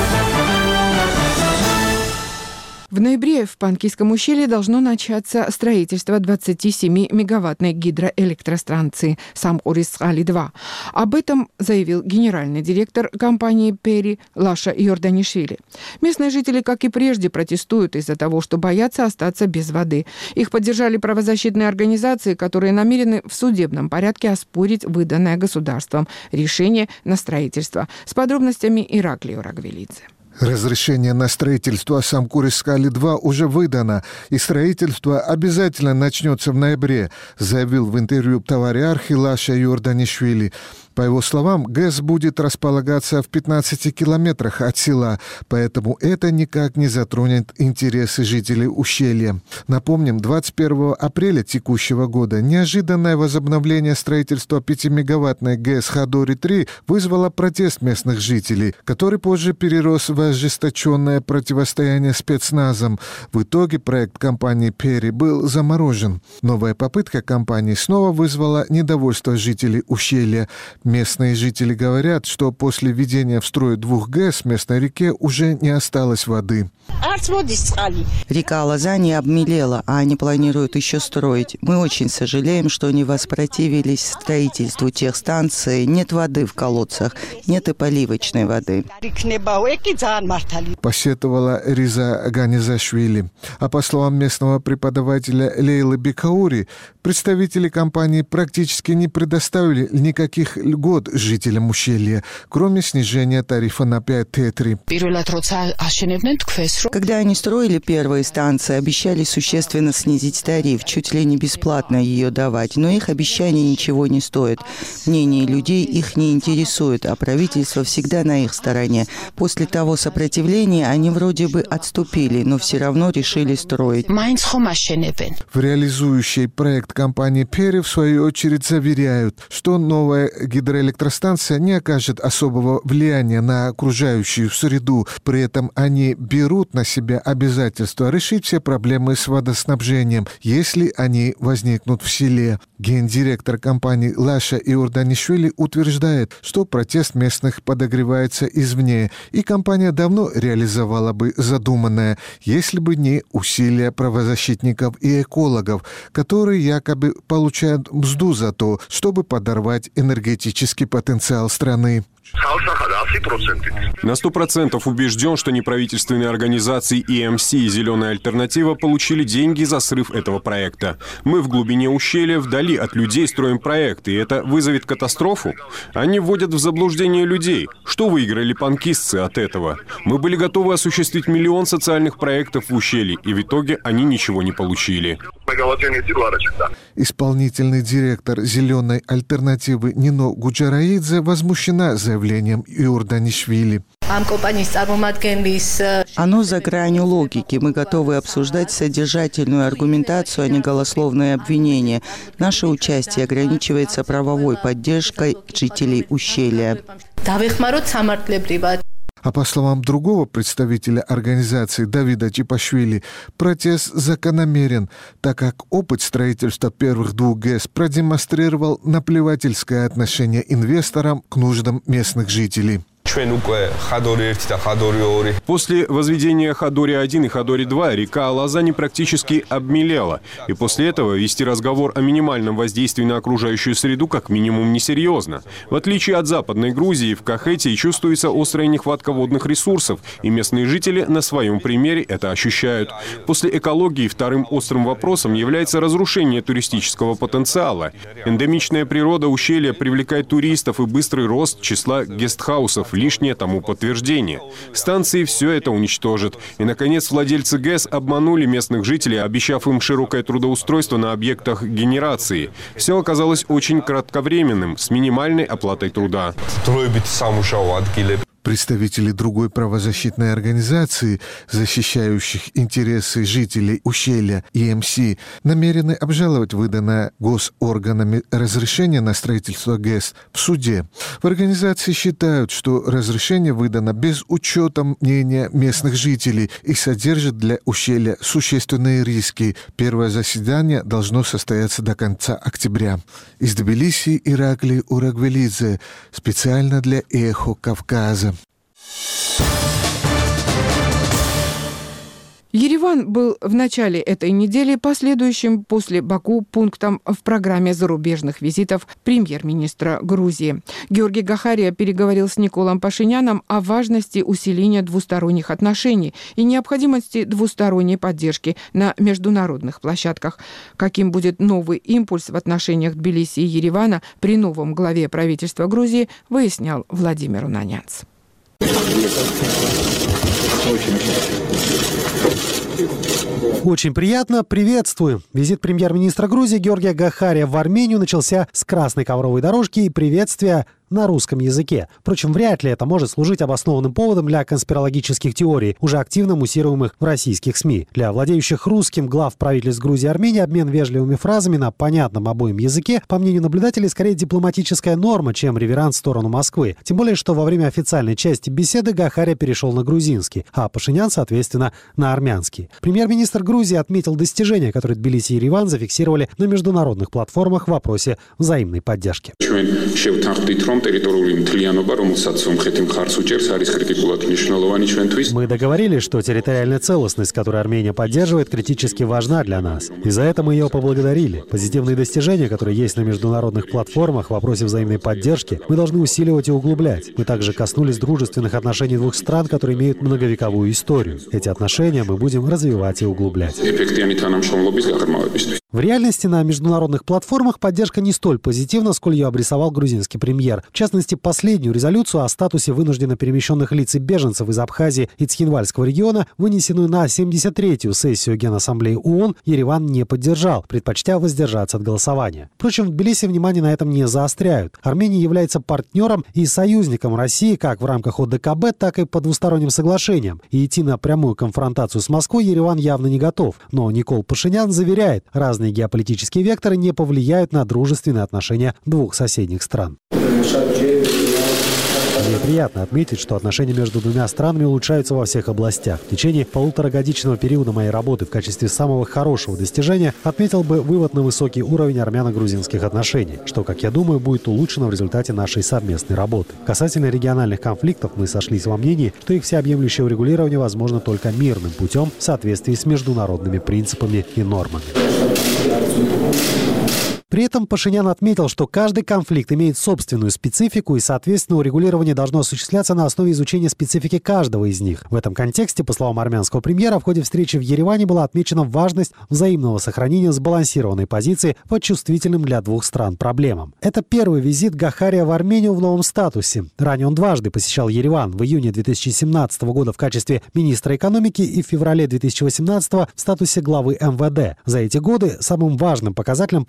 S1: В ноябре в Панкийском ущелье должно начаться строительство 27-мегаваттной гидроэлектростанции Самкурис-Али-2. Об этом заявил генеральный директор компании «Пери» Лаша Иорданишвили. Местные жители, как и прежде, протестуют из-за того, что боятся остаться без воды. Их поддержали правозащитные организации, которые намерены в судебном порядке оспорить выданное государством решение на строительство. С подробностями Ираклий Рагвелидзе.
S4: Разрешение на строительство Самкурис-Али-2 уже выдано, и строительство обязательно начнется в ноябре, заявил в интервью Тавариархи Лаша Иорданишвили. По его словам, ГЭС будет располагаться в 15 километрах от села, поэтому это никак не затронет интересы жителей ущелья. Напомним, 21 апреля текущего года неожиданное возобновление строительства 5-мегаваттной ГЭС Хадори-3 вызвало протест местных жителей, который позже перерос в ожесточенное противостояние спецназом. В итоге проект компании «Пери» был заморожен. Новая попытка компании снова вызвала недовольство жителей ущелья. Местные жители говорят, что после введения в строй 2 ГЭС в местной реке уже не осталось воды.
S7: Река Лазани обмелела, а они планируют еще строить. Мы очень сожалеем, что они воспротивились строительству тех станций. Нет воды в колодцах, нет и поливочной воды.
S4: Посетовала Риза Ганизашвили. А по словам местного преподавателя Лейлы Бекаури, представители компании практически не предоставили никаких льгот жителям ущелья, кроме снижения тарифа на 5 тетри.
S7: Когда они строили первые станции, обещали существенно снизить тариф, чуть ли не бесплатно ее давать, но их обещания ничего не стоят. Мнение людей их не интересует, а правительство всегда на их стороне. После того сопротивления они вроде бы отступили, но все равно решили строить.
S4: В реализующей проект компании «Пери» в свою очередь заверяют, что новая гидроэлектростанция не окажет особого влияния на окружающую среду. При этом они берут на себя обязательство решить все проблемы с водоснабжением, если они возникнут в селе. Гендиректор компании Лаша Иорданишвили утверждает, что протест местных подогревается извне, и компания давно реализовала бы задуманное, если бы не усилия правозащитников и экологов, которые якобы получают мзду за то, чтобы подорвать энергетический потенциал страны.
S8: На 100% убежден, что неправительственные организации EMC и «Зеленая альтернатива» получили деньги за срыв этого проекта. Мы в глубине ущелья, вдали от людей, строим проект, и это вызовет катастрофу. Они вводят в заблуждение людей. Что выиграли панкистцы от этого? Мы были готовы осуществить 1 миллион социальных проектов в ущелье, и в итоге они ничего не получили.
S4: Исполнительный директор «Зеленой альтернативы» Нино Гуджараидзе возмущена заявлением Иорданишвили.
S7: Оно за гранью логики. Мы готовы обсуждать содержательную аргументацию, а не голословные обвинения. Наше участие ограничивается правовой поддержкой жителей ущелья.
S4: А по словам другого представителя организации Давида Чипашвили, протест закономерен, так как опыт строительства первых 2 ГЭС продемонстрировал наплевательское отношение инвесторам к нуждам местных жителей.
S8: После возведения Хадори-1 и Хадори-2 река Алазани практически обмелела. И после этого вести разговор о минимальном воздействии на окружающую среду как минимум несерьезно. В отличие от Западной Грузии, в Кахетии чувствуется острая нехватка водных ресурсов, и местные жители на своем примере это ощущают. После экологии вторым острым вопросом является разрушение туристического потенциала. Эндемичная природа ущелья привлекает туристов, и быстрый рост числа гестхаусов – лишнее тому подтверждение. Станции все это уничтожат. И, наконец, владельцы ГЭС обманули местных жителей, обещав им широкое трудоустройство на объектах генерации. Все оказалось очень кратковременным, с минимальной оплатой труда.
S4: Представители другой правозащитной организации, защищающих интересы жителей ущелья EMC, намерены обжаловать выданное госорганами разрешение на строительство ГЭС в суде. В организации считают, что разрешение выдано без учета мнения местных жителей и содержит для ущелья существенные риски. Первое заседание должно состояться до конца октября. Из Тбилиси Ираклий Урагвелидзе, специально для «Эхо Кавказа».
S1: Ереван был в начале этой недели последующим после Баку пунктом в программе зарубежных визитов премьер-министра Грузии. Георгий Гахария переговорил с Николом Пашиняном о важности усиления двусторонних отношений и необходимости двусторонней поддержки на международных площадках. Каким будет новый импульс в отношениях Тбилиси и Еревана при новом главе правительства Грузии, выяснял Владимир Унанянц.
S9: Очень приятно. Приветствую. Визит премьер-министра Грузии Георгия Гахария в Армению начался с красной ковровой дорожки и приветствия на русском языке. Впрочем, вряд ли это может служить обоснованным поводом для конспирологических теорий, уже активно муссируемых в российских СМИ. Для владеющих русским глав правительств Грузии и Армении обмен вежливыми фразами на понятном обоим языке, по мнению наблюдателей, скорее дипломатическая норма, чем реверанс в сторону Москвы. Тем более, что во время официальной части беседы Гахария перешел на грузинский, а Пашинян, соответственно, на армянский. Премьер-министр Грузии отметил достижения, которые Тбилиси и Ереван зафиксировали на международных платформах в вопросе взаимной поддержки. Мы договорились, что территориальная целостность, которую Армения поддерживает, критически важна для нас. И за это мы ее поблагодарили. Позитивные достижения, которые есть на международных платформах в вопросе взаимной поддержки, мы должны усиливать и углублять. Мы также коснулись дружественных отношений двух стран, которые имеют многовековую историю. Эти отношения мы будем развивать и углублять. В реальности на международных платформах поддержка не столь позитивна, сколь ее обрисовал грузинский премьер. В частности, последнюю резолюцию о статусе вынужденно перемещенных лиц и беженцев из Абхазии и Цхинвальского региона, вынесенную на 73-ю сессию Генассамблеи ООН, Ереван не поддержал, предпочтя воздержаться от голосования. Впрочем, в Тбилиси внимание на этом не заостряют. Армения является партнером и союзником России как в рамках ОДКБ, так и по двусторонним соглашениям. И идти на прямую конфронтацию с Москвой Ереван явно не готов. Но Никол Пашинян заверяет, разные геополитические векторы не повлияют на дружественные отношения двух соседних стран. Мне приятно отметить, что отношения между двумя странами улучшаются во всех областях. В течение полуторагодичного периода моей работы в качестве самого хорошего достижения отметил бы вывод на высокий уровень армяно-грузинских отношений, что, как я думаю, будет улучшено в результате нашей совместной работы. Касательно региональных конфликтов мы сошлись во мнении, что их всеобъемлющее урегулирование возможно только мирным путем в соответствии с международными принципами и нормами. При этом Пашинян отметил, что каждый конфликт имеет собственную специфику и, соответственно, урегулирование должно осуществляться на основе изучения специфики каждого из них. В этом контексте, по словам армянского премьера, в ходе встречи в Ереване была отмечена важность взаимного сохранения сбалансированной позиции по чувствительным для двух стран проблемам. Это первый визит Гахария в Армению в новом статусе. Ранее он дважды посещал Ереван: в июне 2017 года в качестве министра экономики и в феврале 2018 в статусе главы МВД. За эти годы самым важным показателем прогресса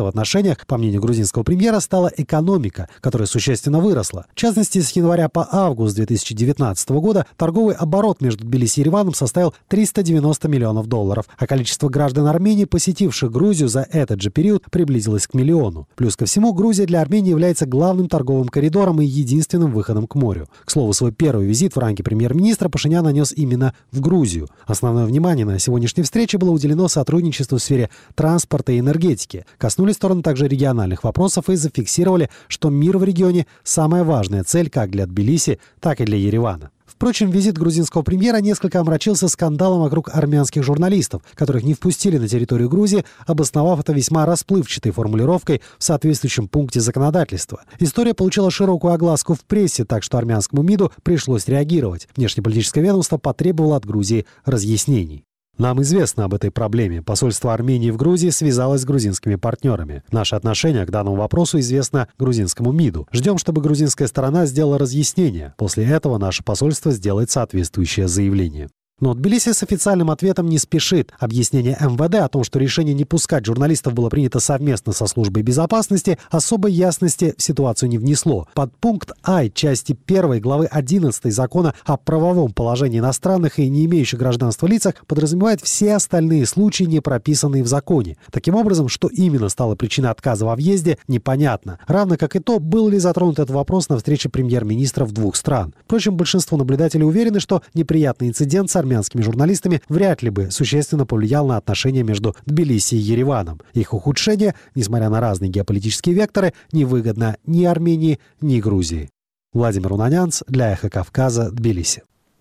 S9: в отношениях, по мнению грузинского премьера, стала экономика, которая существенно выросла. В частности, с января по август 2019 года торговый оборот между Тбилиси и Ереваном составил $390 миллионов, а количество граждан Армении, посетивших Грузию за этот же период, приблизилось к 1 миллиону. Плюс ко всему, Грузия для Армении является главным торговым коридором и единственным выходом к морю. К слову, свой первый визит в ранге премьер-министра Пашинян нанес именно в Грузию. Основное внимание на сегодняшней встрече было уделено сотрудничеству в сфере транспорта и энергетики. Коснулись стороны также региональных вопросов и зафиксировали, что мир в регионе – самая важная цель как для Тбилиси, так и для Еревана. Впрочем, визит грузинского премьера несколько омрачился скандалом вокруг армянских журналистов, которых не впустили на территорию Грузии, обосновав это весьма расплывчатой формулировкой в соответствующем пункте законодательства. История получила широкую огласку в прессе, так что армянскому МИДу пришлось реагировать. Внешнеполитическое ведомство потребовало от Грузии разъяснений. Нам известно об этой проблеме. Посольство Армении в Грузии связалось с грузинскими партнерами. Наше отношение к данному вопросу известно грузинскому МИДу. Ждем, чтобы грузинская сторона сделала разъяснение. После этого наше посольство сделает соответствующее заявление. Но Тбилиси с официальным ответом не спешит. Объяснение МВД о том, что решение не пускать журналистов было принято совместно со службой безопасности, особой ясности в ситуацию не внесло. Подпункт А части 1 главы 11 Закона о правовом положении иностранных и не имеющих гражданства лицах подразумевает все остальные случаи, не прописанные в законе. Таким образом, что именно стало причиной отказа во въезде, непонятно. Равно как и то, был ли затронут этот вопрос на встрече премьер-министров двух стран. Впрочем, большинство наблюдателей уверены, что неприятный инцидент с армянскими журналистами вряд ли бы существенно повлиял на отношения между Тбилиси и Ереваном. Их ухудшение, несмотря на разные геополитические векторы, невыгодно ни Армении, ни Грузии. Владимир Унанянц для «Эхо Кавказа», Тбилиси.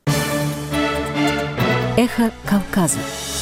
S10: «Эхо Кавказа».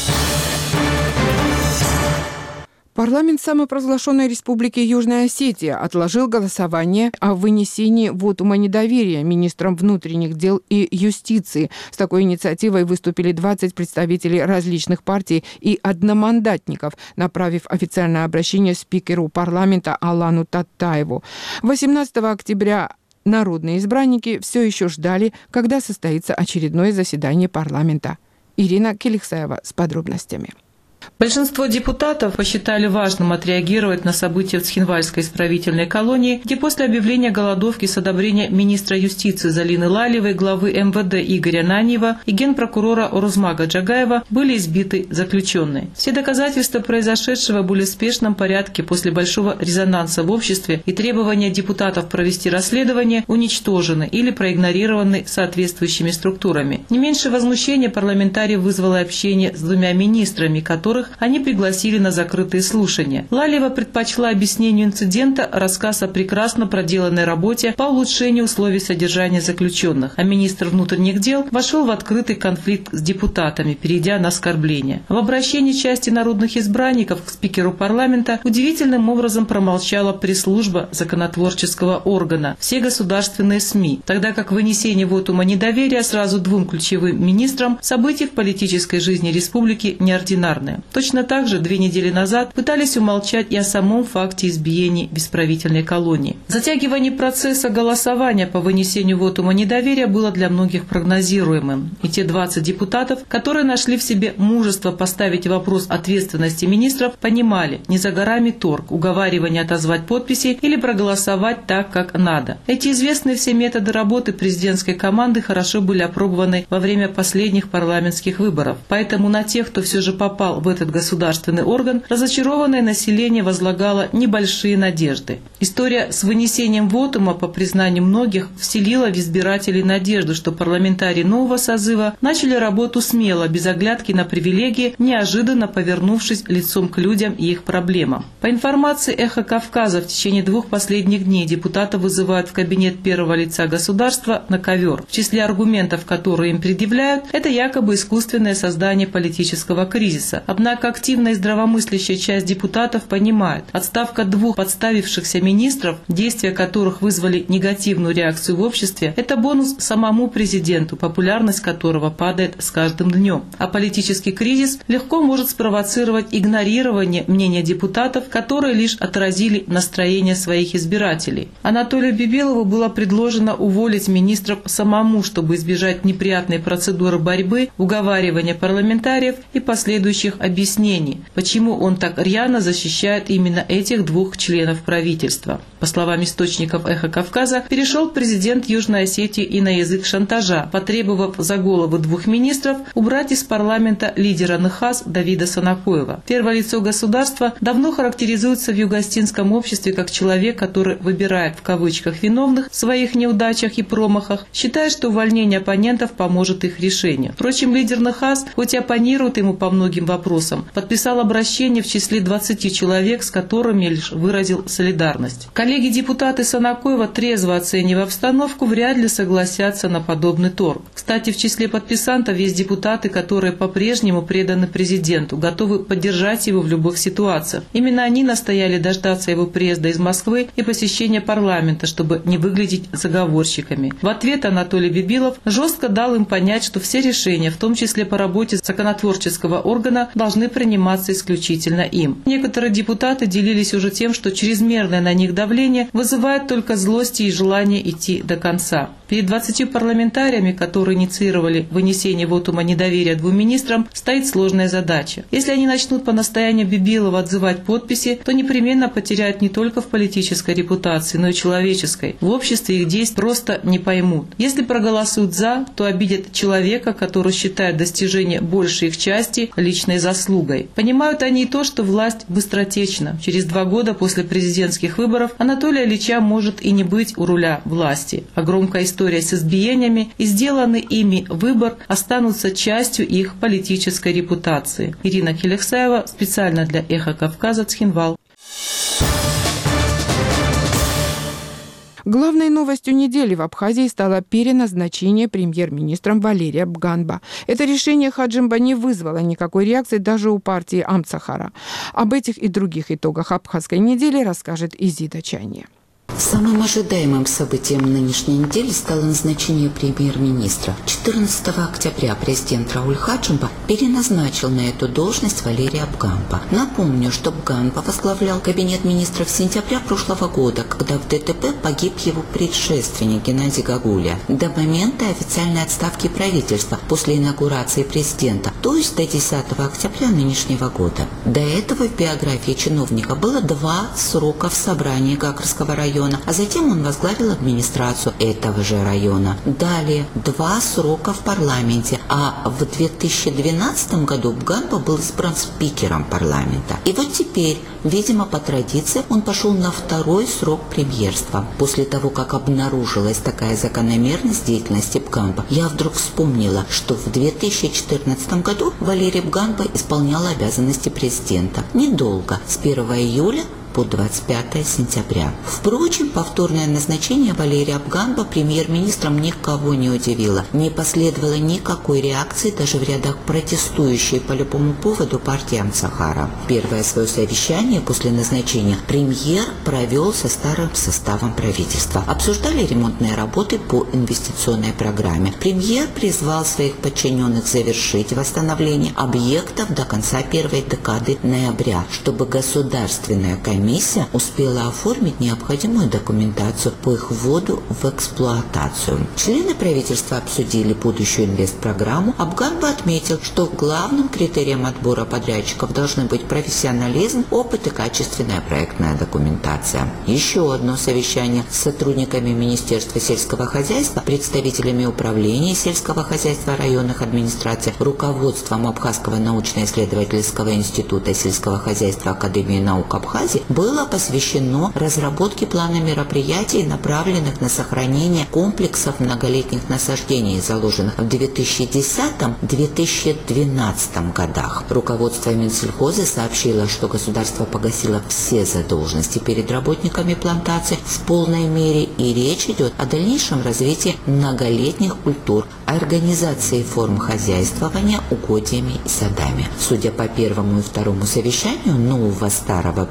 S1: Парламент самопровозглашенной Республики Южная Осетия отложил голосование о вынесении вотума недоверия министрам внутренних дел и юстиции. С такой инициативой выступили 20 представителей различных партий и одномандатников, направив официальное обращение спикеру парламента Алану Таттаеву. 18 октября народные избранники все еще ждали, когда состоится очередное заседание парламента. Ирина Келихсаева с подробностями.
S11: Большинство депутатов посчитали важным отреагировать на события в Цхинвальской исправительной колонии, где после объявления голодовки с одобрения министра юстиции Залины Лалиевой, главы МВД Игоря Наньева и генпрокурора Орузмага Джагаева были избиты заключенные. Все доказательства произошедшего были в спешном порядке после большого резонанса в обществе, и требования депутатов провести расследование уничтожены или проигнорированы соответствующими структурами. Не меньше возмущения парламентариев вызвало общение с двумя министрами, которых они пригласили на закрытые слушания. Лалиева предпочла объяснению инцидента рассказ о прекрасно проделанной работе по улучшению условий содержания заключенных, а министр внутренних дел вошел в открытый конфликт с депутатами, перейдя на оскорбление. В обращении части народных избранников к спикеру парламента удивительным образом промолчала пресс-служба законотворческого органа, все государственные СМИ, тогда как вынесение вотума недоверия сразу двум ключевым министрам событий в политической жизни республики неординарное. Точно так же 2 недели назад пытались умолчать и о самом факте избиений в исправительной колонии. Затягивание процесса голосования по вынесению вотума недоверия было для многих прогнозируемым. И те 20 депутатов, которые нашли в себе мужество поставить вопрос ответственности министров, понимали, не за горами торг, уговаривание отозвать подписи или проголосовать так, как надо. Эти известные все методы работы президентской команды хорошо были опробованы во время последних парламентских выборов. Поэтому на тех, кто все же попал в этот государственный орган, разочарованное население возлагало небольшие надежды. История с вынесением вотума, по признанию многих, вселила в избирателей надежду, что парламентарии нового созыва начали работу смело, без оглядки на привилегии, неожиданно повернувшись лицом к людям и их проблемам. По информации «Эхо Кавказа», в течение 2 последних дней депутаты вызывают в кабинет первого лица государства на ковер. В числе аргументов, которые им предъявляют, это якобы искусственное создание политического кризиса. Однако активная и здравомыслящая часть депутатов понимает, отставка 2 подставившихся министров, действия которых вызвали негативную реакцию в обществе, это бонус самому президенту, популярность которого падает с каждым днем. А политический кризис легко может спровоцировать игнорирование мнения депутатов, которые лишь отразили настроение своих избирателей. Анатолию Бибилову было предложено уволить министров самому, чтобы избежать неприятной процедуры борьбы, уговаривания парламентариев и последующих обвинений объяснений, почему он так рьяно защищает именно этих двух членов правительства. По словам источников «Эхо Кавказа», перешел президент Южной Осетии и на язык шантажа, потребовав за головы двух министров убрать из парламента лидера НХАС Давида Санакоева. Первое лицо государства давно характеризуется в юго-осетинском обществе как человек, который выбирает в кавычках виновных в своих неудачах и промахах, считая, что увольнение оппонентов поможет их решению. Впрочем, лидер НХАС, хоть и оппонирует ему по многим вопросам, подписал обращение в числе 20 человек, с которыми лишь выразил солидарность. Коллеги-депутаты Санакоева, трезво оценивая обстановку, вряд ли согласятся на подобный торг. Кстати, в числе подписантов есть депутаты, которые по-прежнему преданы президенту, готовы поддержать его в любых ситуациях. Именно они настояли дождаться его приезда из Москвы и посещения парламента, чтобы не выглядеть заговорщиками. В ответ Анатолий Бибилов жестко дал им понять, что все решения, в том числе по работе законотворческого органа, должны приниматься исключительно им. Некоторые депутаты делились уже тем, что чрезмерное на них давление вызывает только злость и желание идти до конца. Перед 20 парламентариями, которые инициировали вынесение вотума недоверия двум министрам, стоит сложная задача. Если они начнут по настоянию Бибилова отзывать подписи, то непременно потеряют не только в политической репутации, но и человеческой. В обществе их действий просто не поймут. Если проголосуют «за», то обидят человека, который считает достижение большей их части личной заслугой. Понимают они и то, что власть быстротечна. Через 2 года после президентских выборов Анатолия Ильича может и не быть у руля власти. А громкая история с избиениями и сделанный ими выбор останутся частью их политической репутации. Ирина Келексаева специально для «Эхо Кавказа», Цхинвал.
S1: Главной новостью недели в Абхазии стало переназначение премьер-министром Валерия Бганба. Это решение Хаджимба не вызвало никакой реакции даже у партии Амцахара. Об этих и других итогах абхазской недели расскажет Изида Чайне.
S10: Самым ожидаемым событием нынешней недели стало назначение премьер-министра. 14 октября президент Рауль Хаджимба переназначил на эту должность Валерия Бганба. Напомню, что Бганба возглавлял кабинет министров с сентября прошлого года, когда в ДТП погиб его предшественник Геннадий Гагуля. До момента официальной отставки правительства после инаугурации президента, то есть до 10 октября нынешнего года. До этого в биографии чиновника было 2 срока в собрании Гагрского района, а затем он возглавил администрацию этого же района. Далее 2 срока в парламенте, а в 2012 году Бганба был избран спикером парламента. И вот теперь, видимо, по традиции, он пошел на 2-й срок премьерства. После того, как обнаружилась такая закономерность деятельности Бганба, я вдруг вспомнила, что в 2014 году Валерий Бганба исполнял обязанности президента. Недолго, с 1 июля по 25 сентября. Впрочем, повторное назначение Валерия Бганба премьер-министром никого не удивило. Не последовало никакой реакции даже в рядах протестующей по любому поводу партии Амцахара. Первое свое совещание после назначения премьер провел со старым составом правительства. Обсуждали ремонтные работы по инвестиционной программе. Премьер призвал своих подчиненных завершить восстановление объектов до конца первой декады ноября, чтобы государственная комиссия успела оформить необходимую документацию по их вводу в эксплуатацию. Члены правительства обсудили будущую инвестпрограмму, а Бганба отметил, что главным критерием отбора подрядчиков должны быть профессионализм, опыт и качественная проектная документация. Еще одно совещание с сотрудниками Министерства сельского хозяйства, представителями управления сельского хозяйства районных администраций, руководством Абхазского научно-исследовательского института сельского хозяйства Академии наук Абхазии было посвящено разработке плана мероприятий, направленных на сохранение комплексов многолетних насаждений, заложенных в 2010-2012 годах. Руководство Минсельхоза сообщило, что государство погасило все задолженности перед работниками плантаций в полной мере, и речь идет о дальнейшем развитии многолетних культур, организации форм хозяйствования угодьями и садами. Судя по первому и второму совещанию нового старого премьера,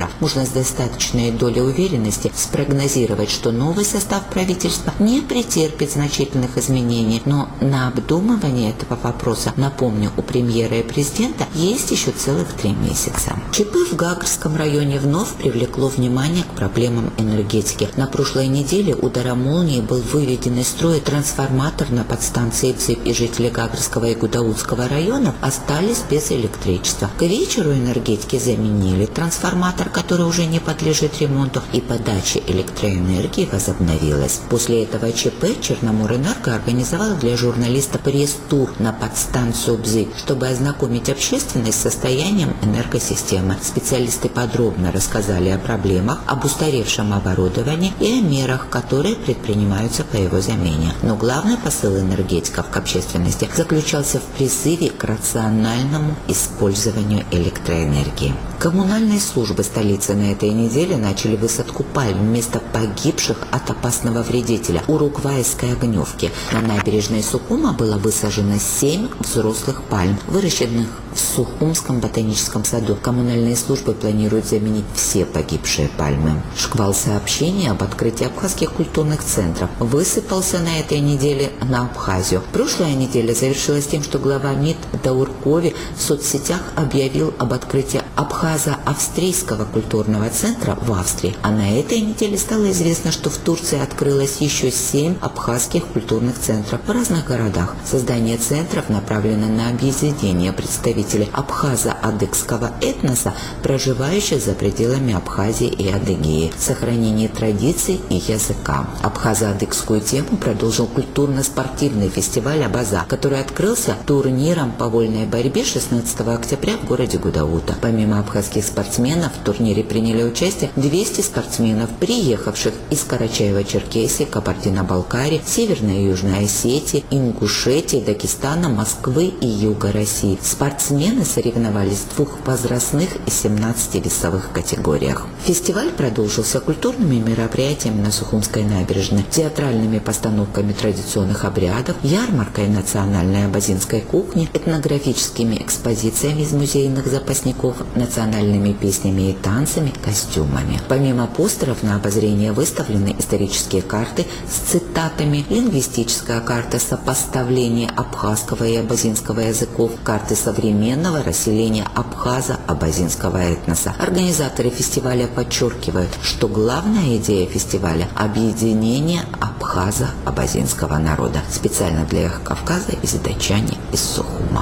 S10: премьера, можно с достаточной долей уверенности спрогнозировать, что новый состав правительства не претерпит значительных изменений. Но на обдумывание этого вопроса, напомню, у премьера и президента есть еще целых 3 месяца. ЧП в Гагарском районе вновь привлекло внимание к проблемам энергетики. На прошлой неделе ударом молнии был выведен из строя трансформатор на подстанции ЦИП, и жители Гагарского и Гудаутского районов остались без электричества. К вечеру энергетики заменили трансформатор, который уже не подлежит ремонту, и подача электроэнергии возобновилась. После этого ЧП Черноморэнерго организовал для журналиста пресс-тур на подстанцию БЗИ, чтобы ознакомить общественность с состоянием энергосистемы. Специалисты подробно рассказали о проблемах, об устаревшем оборудовании и о мерах, которые предпринимаются по его замене. Но главный посыл энергетиков к общественности заключался в призыве к рациональному использованию электроэнергии. Коммунальные службы столицы на этой неделе начали высадку пальм вместо погибших от опасного вредителя уругвайской огневки. На набережной Сухума было высажено 7 взрослых пальм, выращенных в Сухумском ботаническом саду. Коммунальные службы планируют заменить все погибшие пальмы. Шквал сообщений об открытии абхазских культурных центров высыпался на этой неделе на Абхазию. Прошлая неделя завершилась тем, что глава МИД Дауркови в соцсетях объявил об открытии Абхазо-австрийского культурного центра в Австрии. А на этой неделе стало известно, что в Турции открылось еще 7 абхазских культурных центров в разных городах. Создание центров направлено на объединение представителей абхазо-адыгского этноса, проживающих за пределами Абхазии и Адыгеи, сохранение традиций и языка. Абхазо-адыгскую тему продолжил культурно-спортивный фестиваль «Абаза», который открылся турниром по вольной борьбе 16 октября в городе Гудаута. Помимо абхазских спортсменов в турнире приняли участие 200 спортсменов, приехавших из Карачаева-Черкесии, Кабардино-Балкарии, Северной и Южной Осетии, Ингушетии, Дагестана, Москвы и Юга России. Спортсмены соревновались в 2 возрастных и 17 весовых категориях. Фестиваль продолжился культурными мероприятиями на Сухумской набережной, театральными постановками традиционных обрядов, ярмаркой национальной абазинской кухни, этнографическими экспозициями из музейных запасников, национальными песнями и танцами, костюмами. Помимо постеров на обозрение выставлены исторические карты с цитатами, лингвистическая карта сопоставления абхазского и абазинского языков, карты современного расселения абхазо-абазинского этноса. Организаторы фестиваля подчеркивают, что главная идея фестиваля – объединение абхазо-абазинского народа. Специально для Эхо Кавказа из датчане из Сухума.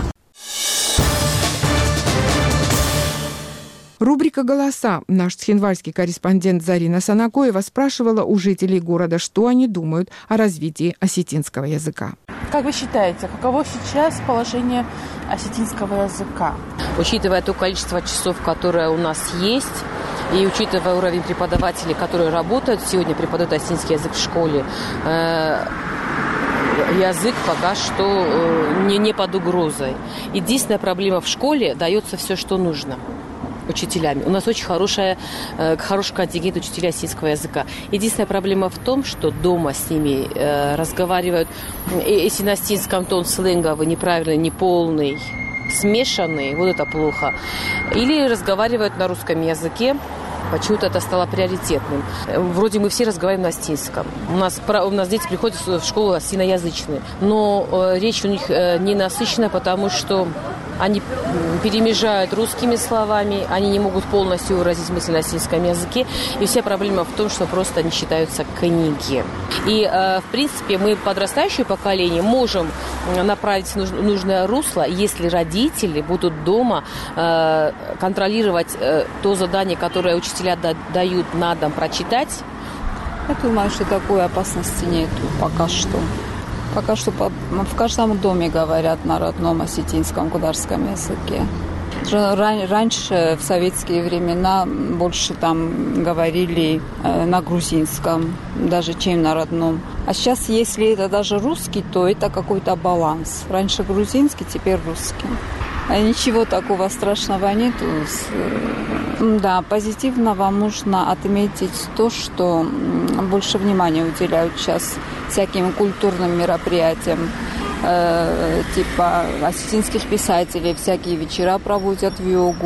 S1: Рубрика «Голоса». Наш цхинвальский корреспондент Зарина Санакоева спрашивала у жителей города, что они думают о развитии осетинского языка.
S12: Как вы считаете, каково сейчас положение осетинского языка?
S13: Учитывая то количество часов, которое у нас есть, и учитывая уровень преподавателей, которые работают, сегодня преподают осетинский язык в школе, язык пока что не под угрозой. Единственная проблема в школе – дается все, что нужно учителями. У нас очень хороший контингент учителей осетинского языка. Единственная проблема в том, что дома с ними разговаривают, если на осетинском тон сленговый, неправильный, неполный, смешанный, вот это плохо. Или разговаривают на русском языке. Почему-то это стало приоритетным. Вроде мы все разговариваем на осетинском. У нас дети приходят в школу осетиноязычные. Но речь у них не насыщена, потому что они перемежают русскими словами, они не могут полностью выразить мысль на осетинском языке. И вся проблема в том, что просто они считаются книги. И, в принципе, мы, подрастающее поколение, можем направить в нужное русло, если родители будут дома контролировать то задание, которое учителя дают на дом прочитать.
S14: Я думаю, что такой опасности нет пока что. Пока что в каждом доме говорят на родном осетинском гударском языке. Раньше, в советские времена, больше там говорили на грузинском, даже чем на родном. А сейчас, если это даже русский, то это какой-то баланс. Раньше грузинский, теперь русский. Ничего такого страшного нету. Да, позитивного можно отметить то, что больше внимания уделяют сейчас всяким культурным мероприятиям, типа осетинских писателей, всякие вечера проводят в Йогу,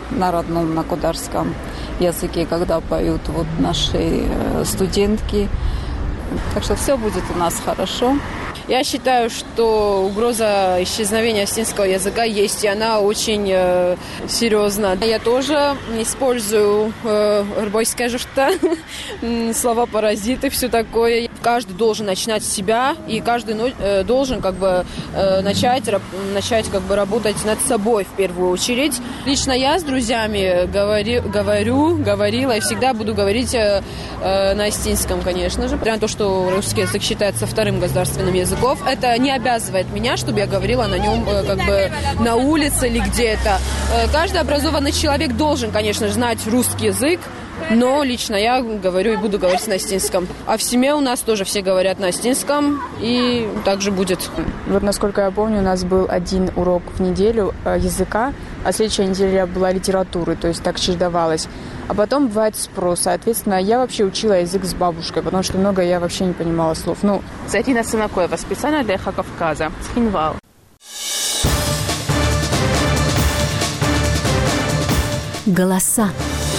S14: на родном, на кударском языке, когда поют вот наши студентки. Так что все будет у нас хорошо.
S15: Я считаю, что угроза исчезновения осетинского языка есть, и она очень серьезна. Я тоже использую рбойская журта, слова паразиты, все такое. Каждый должен начинать с себя, и каждый должен начать работать над собой в первую очередь. Лично я с друзьями говорила и всегда буду говорить на осетинском, конечно же. Несмотря на то, что русский язык считается вторым государственным языком, это не обязывает меня, чтобы я говорила на нем на улице или где-то. Каждый образованный человек должен, конечно же, знать русский язык, но лично я говорю и буду говорить на осетинском. А в семье у нас тоже все говорят на осетинском, и также будет.
S12: Вот насколько я помню, у нас был один урок в неделю языка, а следующая неделя была литературы, то есть так чередовалось. А потом бывает спрос. Соответственно, я вообще учила язык с бабушкой, потому что много я вообще не понимала слов.
S16: Цятина Сынакоева, специально для Кавказа, Цхинвал.
S17: Голоса.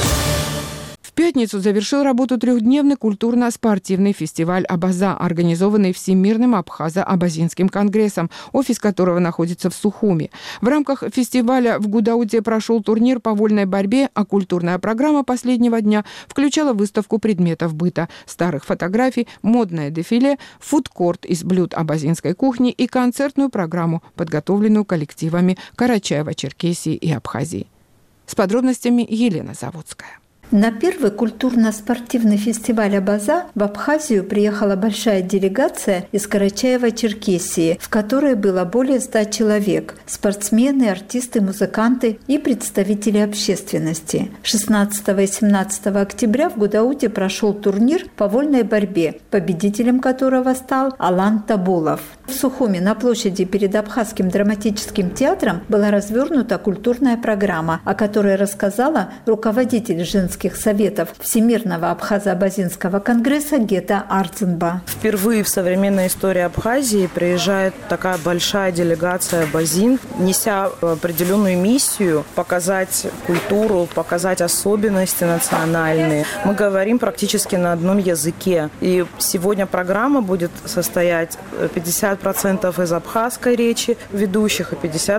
S1: В пятницу завершил работу трехдневный культурно-спортивный фестиваль «Абаза», организованный Всемирным абхазо-абазинским конгрессом, офис которого находится в Сухуми. В рамках фестиваля в Гудауте прошел турнир по вольной борьбе, а культурная программа последнего дня включала выставку предметов быта, старых фотографий, модное дефиле, фудкорт из блюд абазинской кухни и концертную программу, подготовленную коллективами Карачаева-Черкесии и Абхазии. С подробностями Елена Заводская.
S18: На первый культурно-спортивный фестиваль «Абаза» в Абхазию приехала большая делегация из Карачаева-Черкесии, в которой было более 100 человек – спортсмены, артисты, музыканты и представители общественности. 16 и 17 октября в Гудауте прошел турнир по вольной борьбе, победителем которого стал Алан Табулов. В Сухуми на площади перед Абхазским драматическим театром была развернута культурная программа, о которой рассказала руководитель женских советов Всемирного абхазо-абазинского конгресса Гета Арценба.
S19: Впервые в современной истории Абхазии приезжает такая большая делегация абазин, неся определенную миссию показать культуру, показать особенности национальные. Мы говорим практически на одном языке. И сегодня программа будет состоять 50% из абхазской речи ведущих и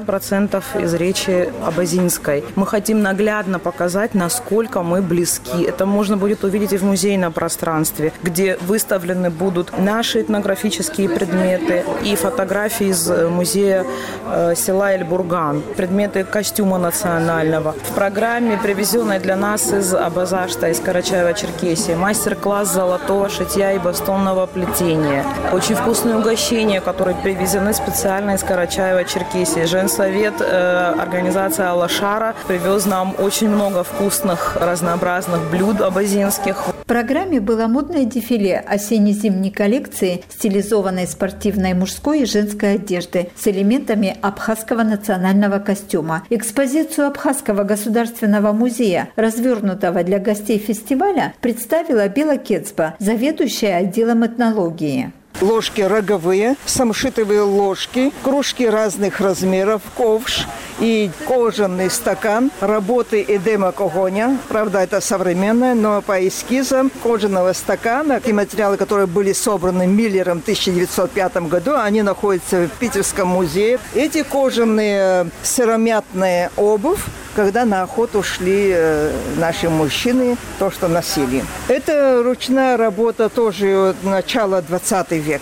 S19: 50% из речи абазинской. Мы хотим наглядно показать, насколько мы близки. Это можно будет увидеть и в музейном пространстве, где выставлены будут наши этнографические предметы и фотографии из музея села Эль-Бурган, предметы костюма национального. В программе, привезенной для нас из Абазашта, из Карачаева-Черкесии, мастер-класс золотого шитья и бастонного плетения. Очень вкусные угощения, которые привезены специально из Карачаева-Черкесии. Женсовет, организация Алашара привез нам очень много вкусных разнообразных блюд абазинских.
S18: В программе было модное дефиле осенне-зимней коллекции, стилизованной спортивной мужской и женской одежды с элементами абхазского национального костюма. Экспозицию Абхазского государственного музея, развернутого для гостей фестиваля, представила Бела Кецба, заведующая отделом этнологии.
S20: Ложки роговые, самшитовые ложки, кружки разных размеров, ковш и кожаный стакан работы Эдема Когоня. Правда, это современное, но по эскизам кожаного стакана, те материалы, которые были собраны Миллером в 1905 году, они находятся в Питерском музее. Эти кожаные сыромятные обувь, когда на охоту шли наши мужчины, то, что носили. Это ручная работа тоже начала 20 век.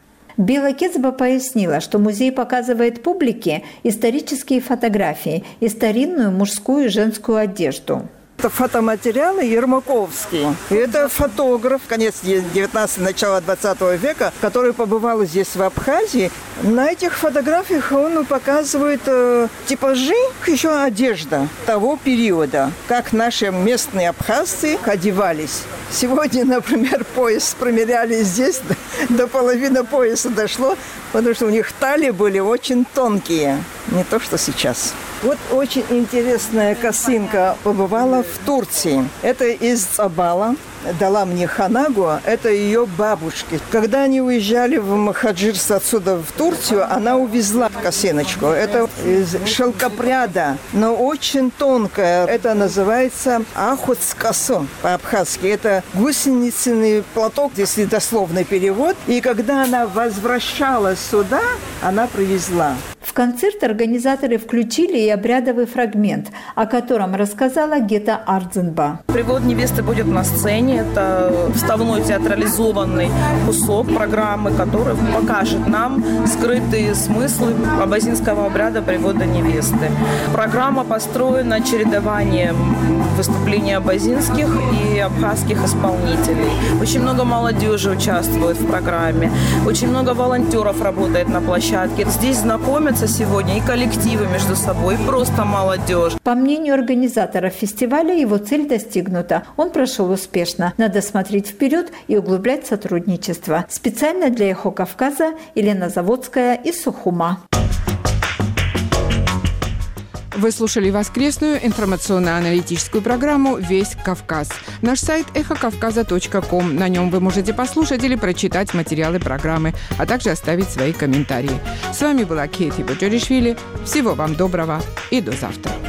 S18: Бела Кецба пояснила, что музей показывает публике исторические фотографии и старинную мужскую и женскую одежду.
S20: Это фотоматериалы Ермаковские. Это фотограф, конец 19-го, начало 20 века, который побывал здесь, в Абхазии. На этих фотографиях он показывает типажи, еще одежда того периода, как наши местные абхазцы одевались. Сегодня, например, пояс промеряли здесь, до половины пояса дошло, потому что у них талии были очень тонкие, не то что сейчас. Вот очень интересная косынка побывала в Турции. Это из Абала. Дала мне Ханагу, это ее бабушки. Когда они уезжали в махаджирство отсюда в Турцию, она увезла косыночку. Это из шелкопряда, но очень тонкая. Это называется ахуцкасо по-абхазски. Это гусеницыный платок, если дословный перевод. И когда она возвращалась сюда, она привезла.
S18: В концерт организаторы включили и обрядовый фрагмент, о котором рассказала Гета Ардзенба.
S19: «Привод невесты» будет на сцене. Это вставной театрализованный кусок программы, который покажет нам скрытые смыслы абазинского обряда привода невесты. Программа построена чередованием выступлений абазинских и абхазских исполнителей. Очень много молодежи участвует в программе. Очень много волонтеров работает на площадке. Здесь знакомятся сегодня и коллективы между собой, и просто молодежь.
S18: По мнению организаторов фестиваля, его цель достигнута. Он прошел успешно. Надо смотреть вперед и углублять сотрудничество. Специально для «Эхо Кавказа» Елена Заводская из Сухума.
S1: Вы слушали воскресную информационно-аналитическую программу «Весь Кавказ». Наш сайт эхокавказа.ком. На нем вы можете послушать или прочитать материалы программы, а также оставить свои комментарии. С вами была Кейти Боджоришвили. Всего вам доброго и до завтра.